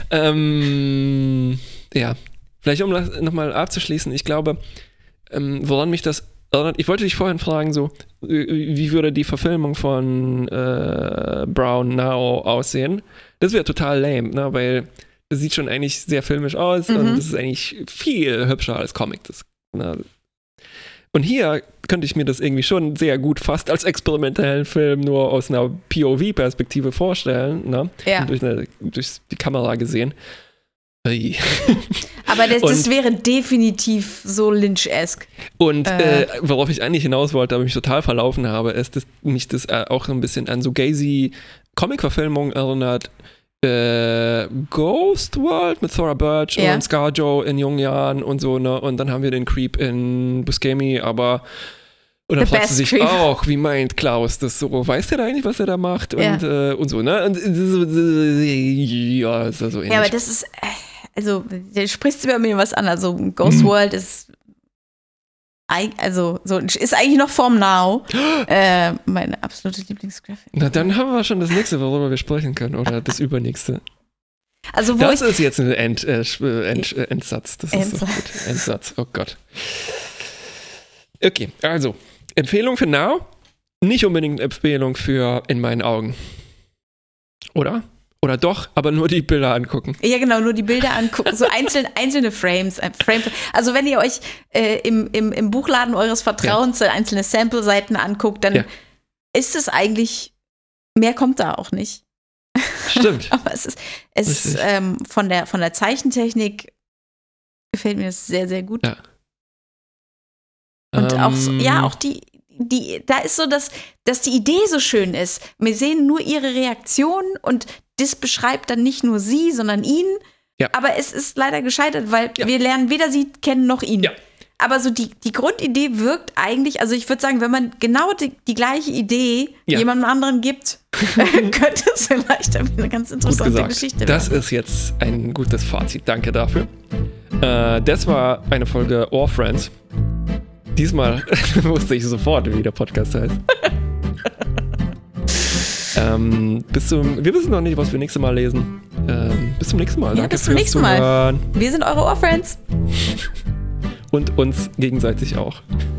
Ähm, ja, vielleicht um das nochmal abzuschließen, ich glaube, ähm, woran mich das erinnert, ich wollte dich vorhin fragen, so, äh, wie würde die Verfilmung von äh, Brown Now aussehen? Das wäre total lame, ne? Weil es sieht schon eigentlich sehr filmisch aus Mhm. und das ist eigentlich viel hübscher als Comic. Das, ne? Und hier könnte ich mir das irgendwie schon sehr gut fast als experimentellen Film nur aus einer P O V-Perspektive vorstellen, ne? Ja. Durch, eine, durch die Kamera gesehen. Ui. Aber das, das Und- wäre definitiv so Lynch-esque. Und Äh. äh, worauf ich eigentlich hinaus wollte, aber mich total verlaufen habe, ist, dass mich das äh, auch so ein bisschen an so gazy Comic-Verfilmungen erinnert. Äh, Ghost World mit Thora Birch Ja. und ScarJo in jungen Jahren und so, ne? Und dann haben wir den Creep in Buscemi, aber und dann The fragt sie best sich Creep. auch, wie meint Klaus das so? Weiß der da eigentlich, was er da macht? Und, Ja. äh, und so, ne? Und, äh, ja, ist ja so ähnlich. Ja, aber das ist, äh, also, da sprichst du bei mir was an. Also, Ghost Mhm. World ist, eig- also, so, ist eigentlich noch vorm Now. äh, meine absolute Lieblingsgraphic. Na, dann haben wir schon das nächste, worüber wir sprechen können, oder das übernächste. Also, wo Das ich, ist jetzt ein End, äh, Sch- End, äh, Endsatz. Das ist doch Endsatz. gut. Endsatz, oh Gott. Okay, also, Empfehlung für Now, nicht unbedingt Empfehlung für In meinen Augen. Oder? Oder doch, aber nur die Bilder angucken. ja, genau, nur die Bilder angucken, so einzelne, einzelne Frames. äh, Frame, also, wenn ihr euch äh, im, im, im Buchladen eures Vertrauens ja. einzelne Sample-Seiten anguckt, dann Ja. ist es eigentlich, mehr kommt da auch nicht. Stimmt. Aber es ist, es ist Richtig. ähm, von, der, von der Zeichentechnik gefällt mir das sehr, sehr gut. Ja. Und auch, so, Ähm, ja, auch die, die, da ist so, dass, dass die Idee so schön ist. Wir sehen nur ihre Reaktion und das beschreibt dann nicht nur sie, sondern ihn. Ja. Aber es ist leider gescheitert, weil Ja. wir lernen weder sie kennen noch ihn. Ja. Aber so die, die Grundidee wirkt eigentlich, also ich würde sagen, wenn man genau die, die gleiche Idee Ja. jemandem anderen gibt, könnte es vielleicht eine ganz Gut interessante gesagt. Geschichte Das werden. ist jetzt ein gutes Fazit. Danke dafür. Äh, das war eine Folge Ohr Friends. Diesmal wusste ich sofort, wie der Podcast heißt. ähm, bis zum, wir wissen noch nicht, was wir nächstes Mal lesen. Ähm, bis zum nächsten Mal. Ja, Danke bis zum fürs nächsten Mal. Zuhören. Wir sind eure Ohrfriends. Und uns gegenseitig auch.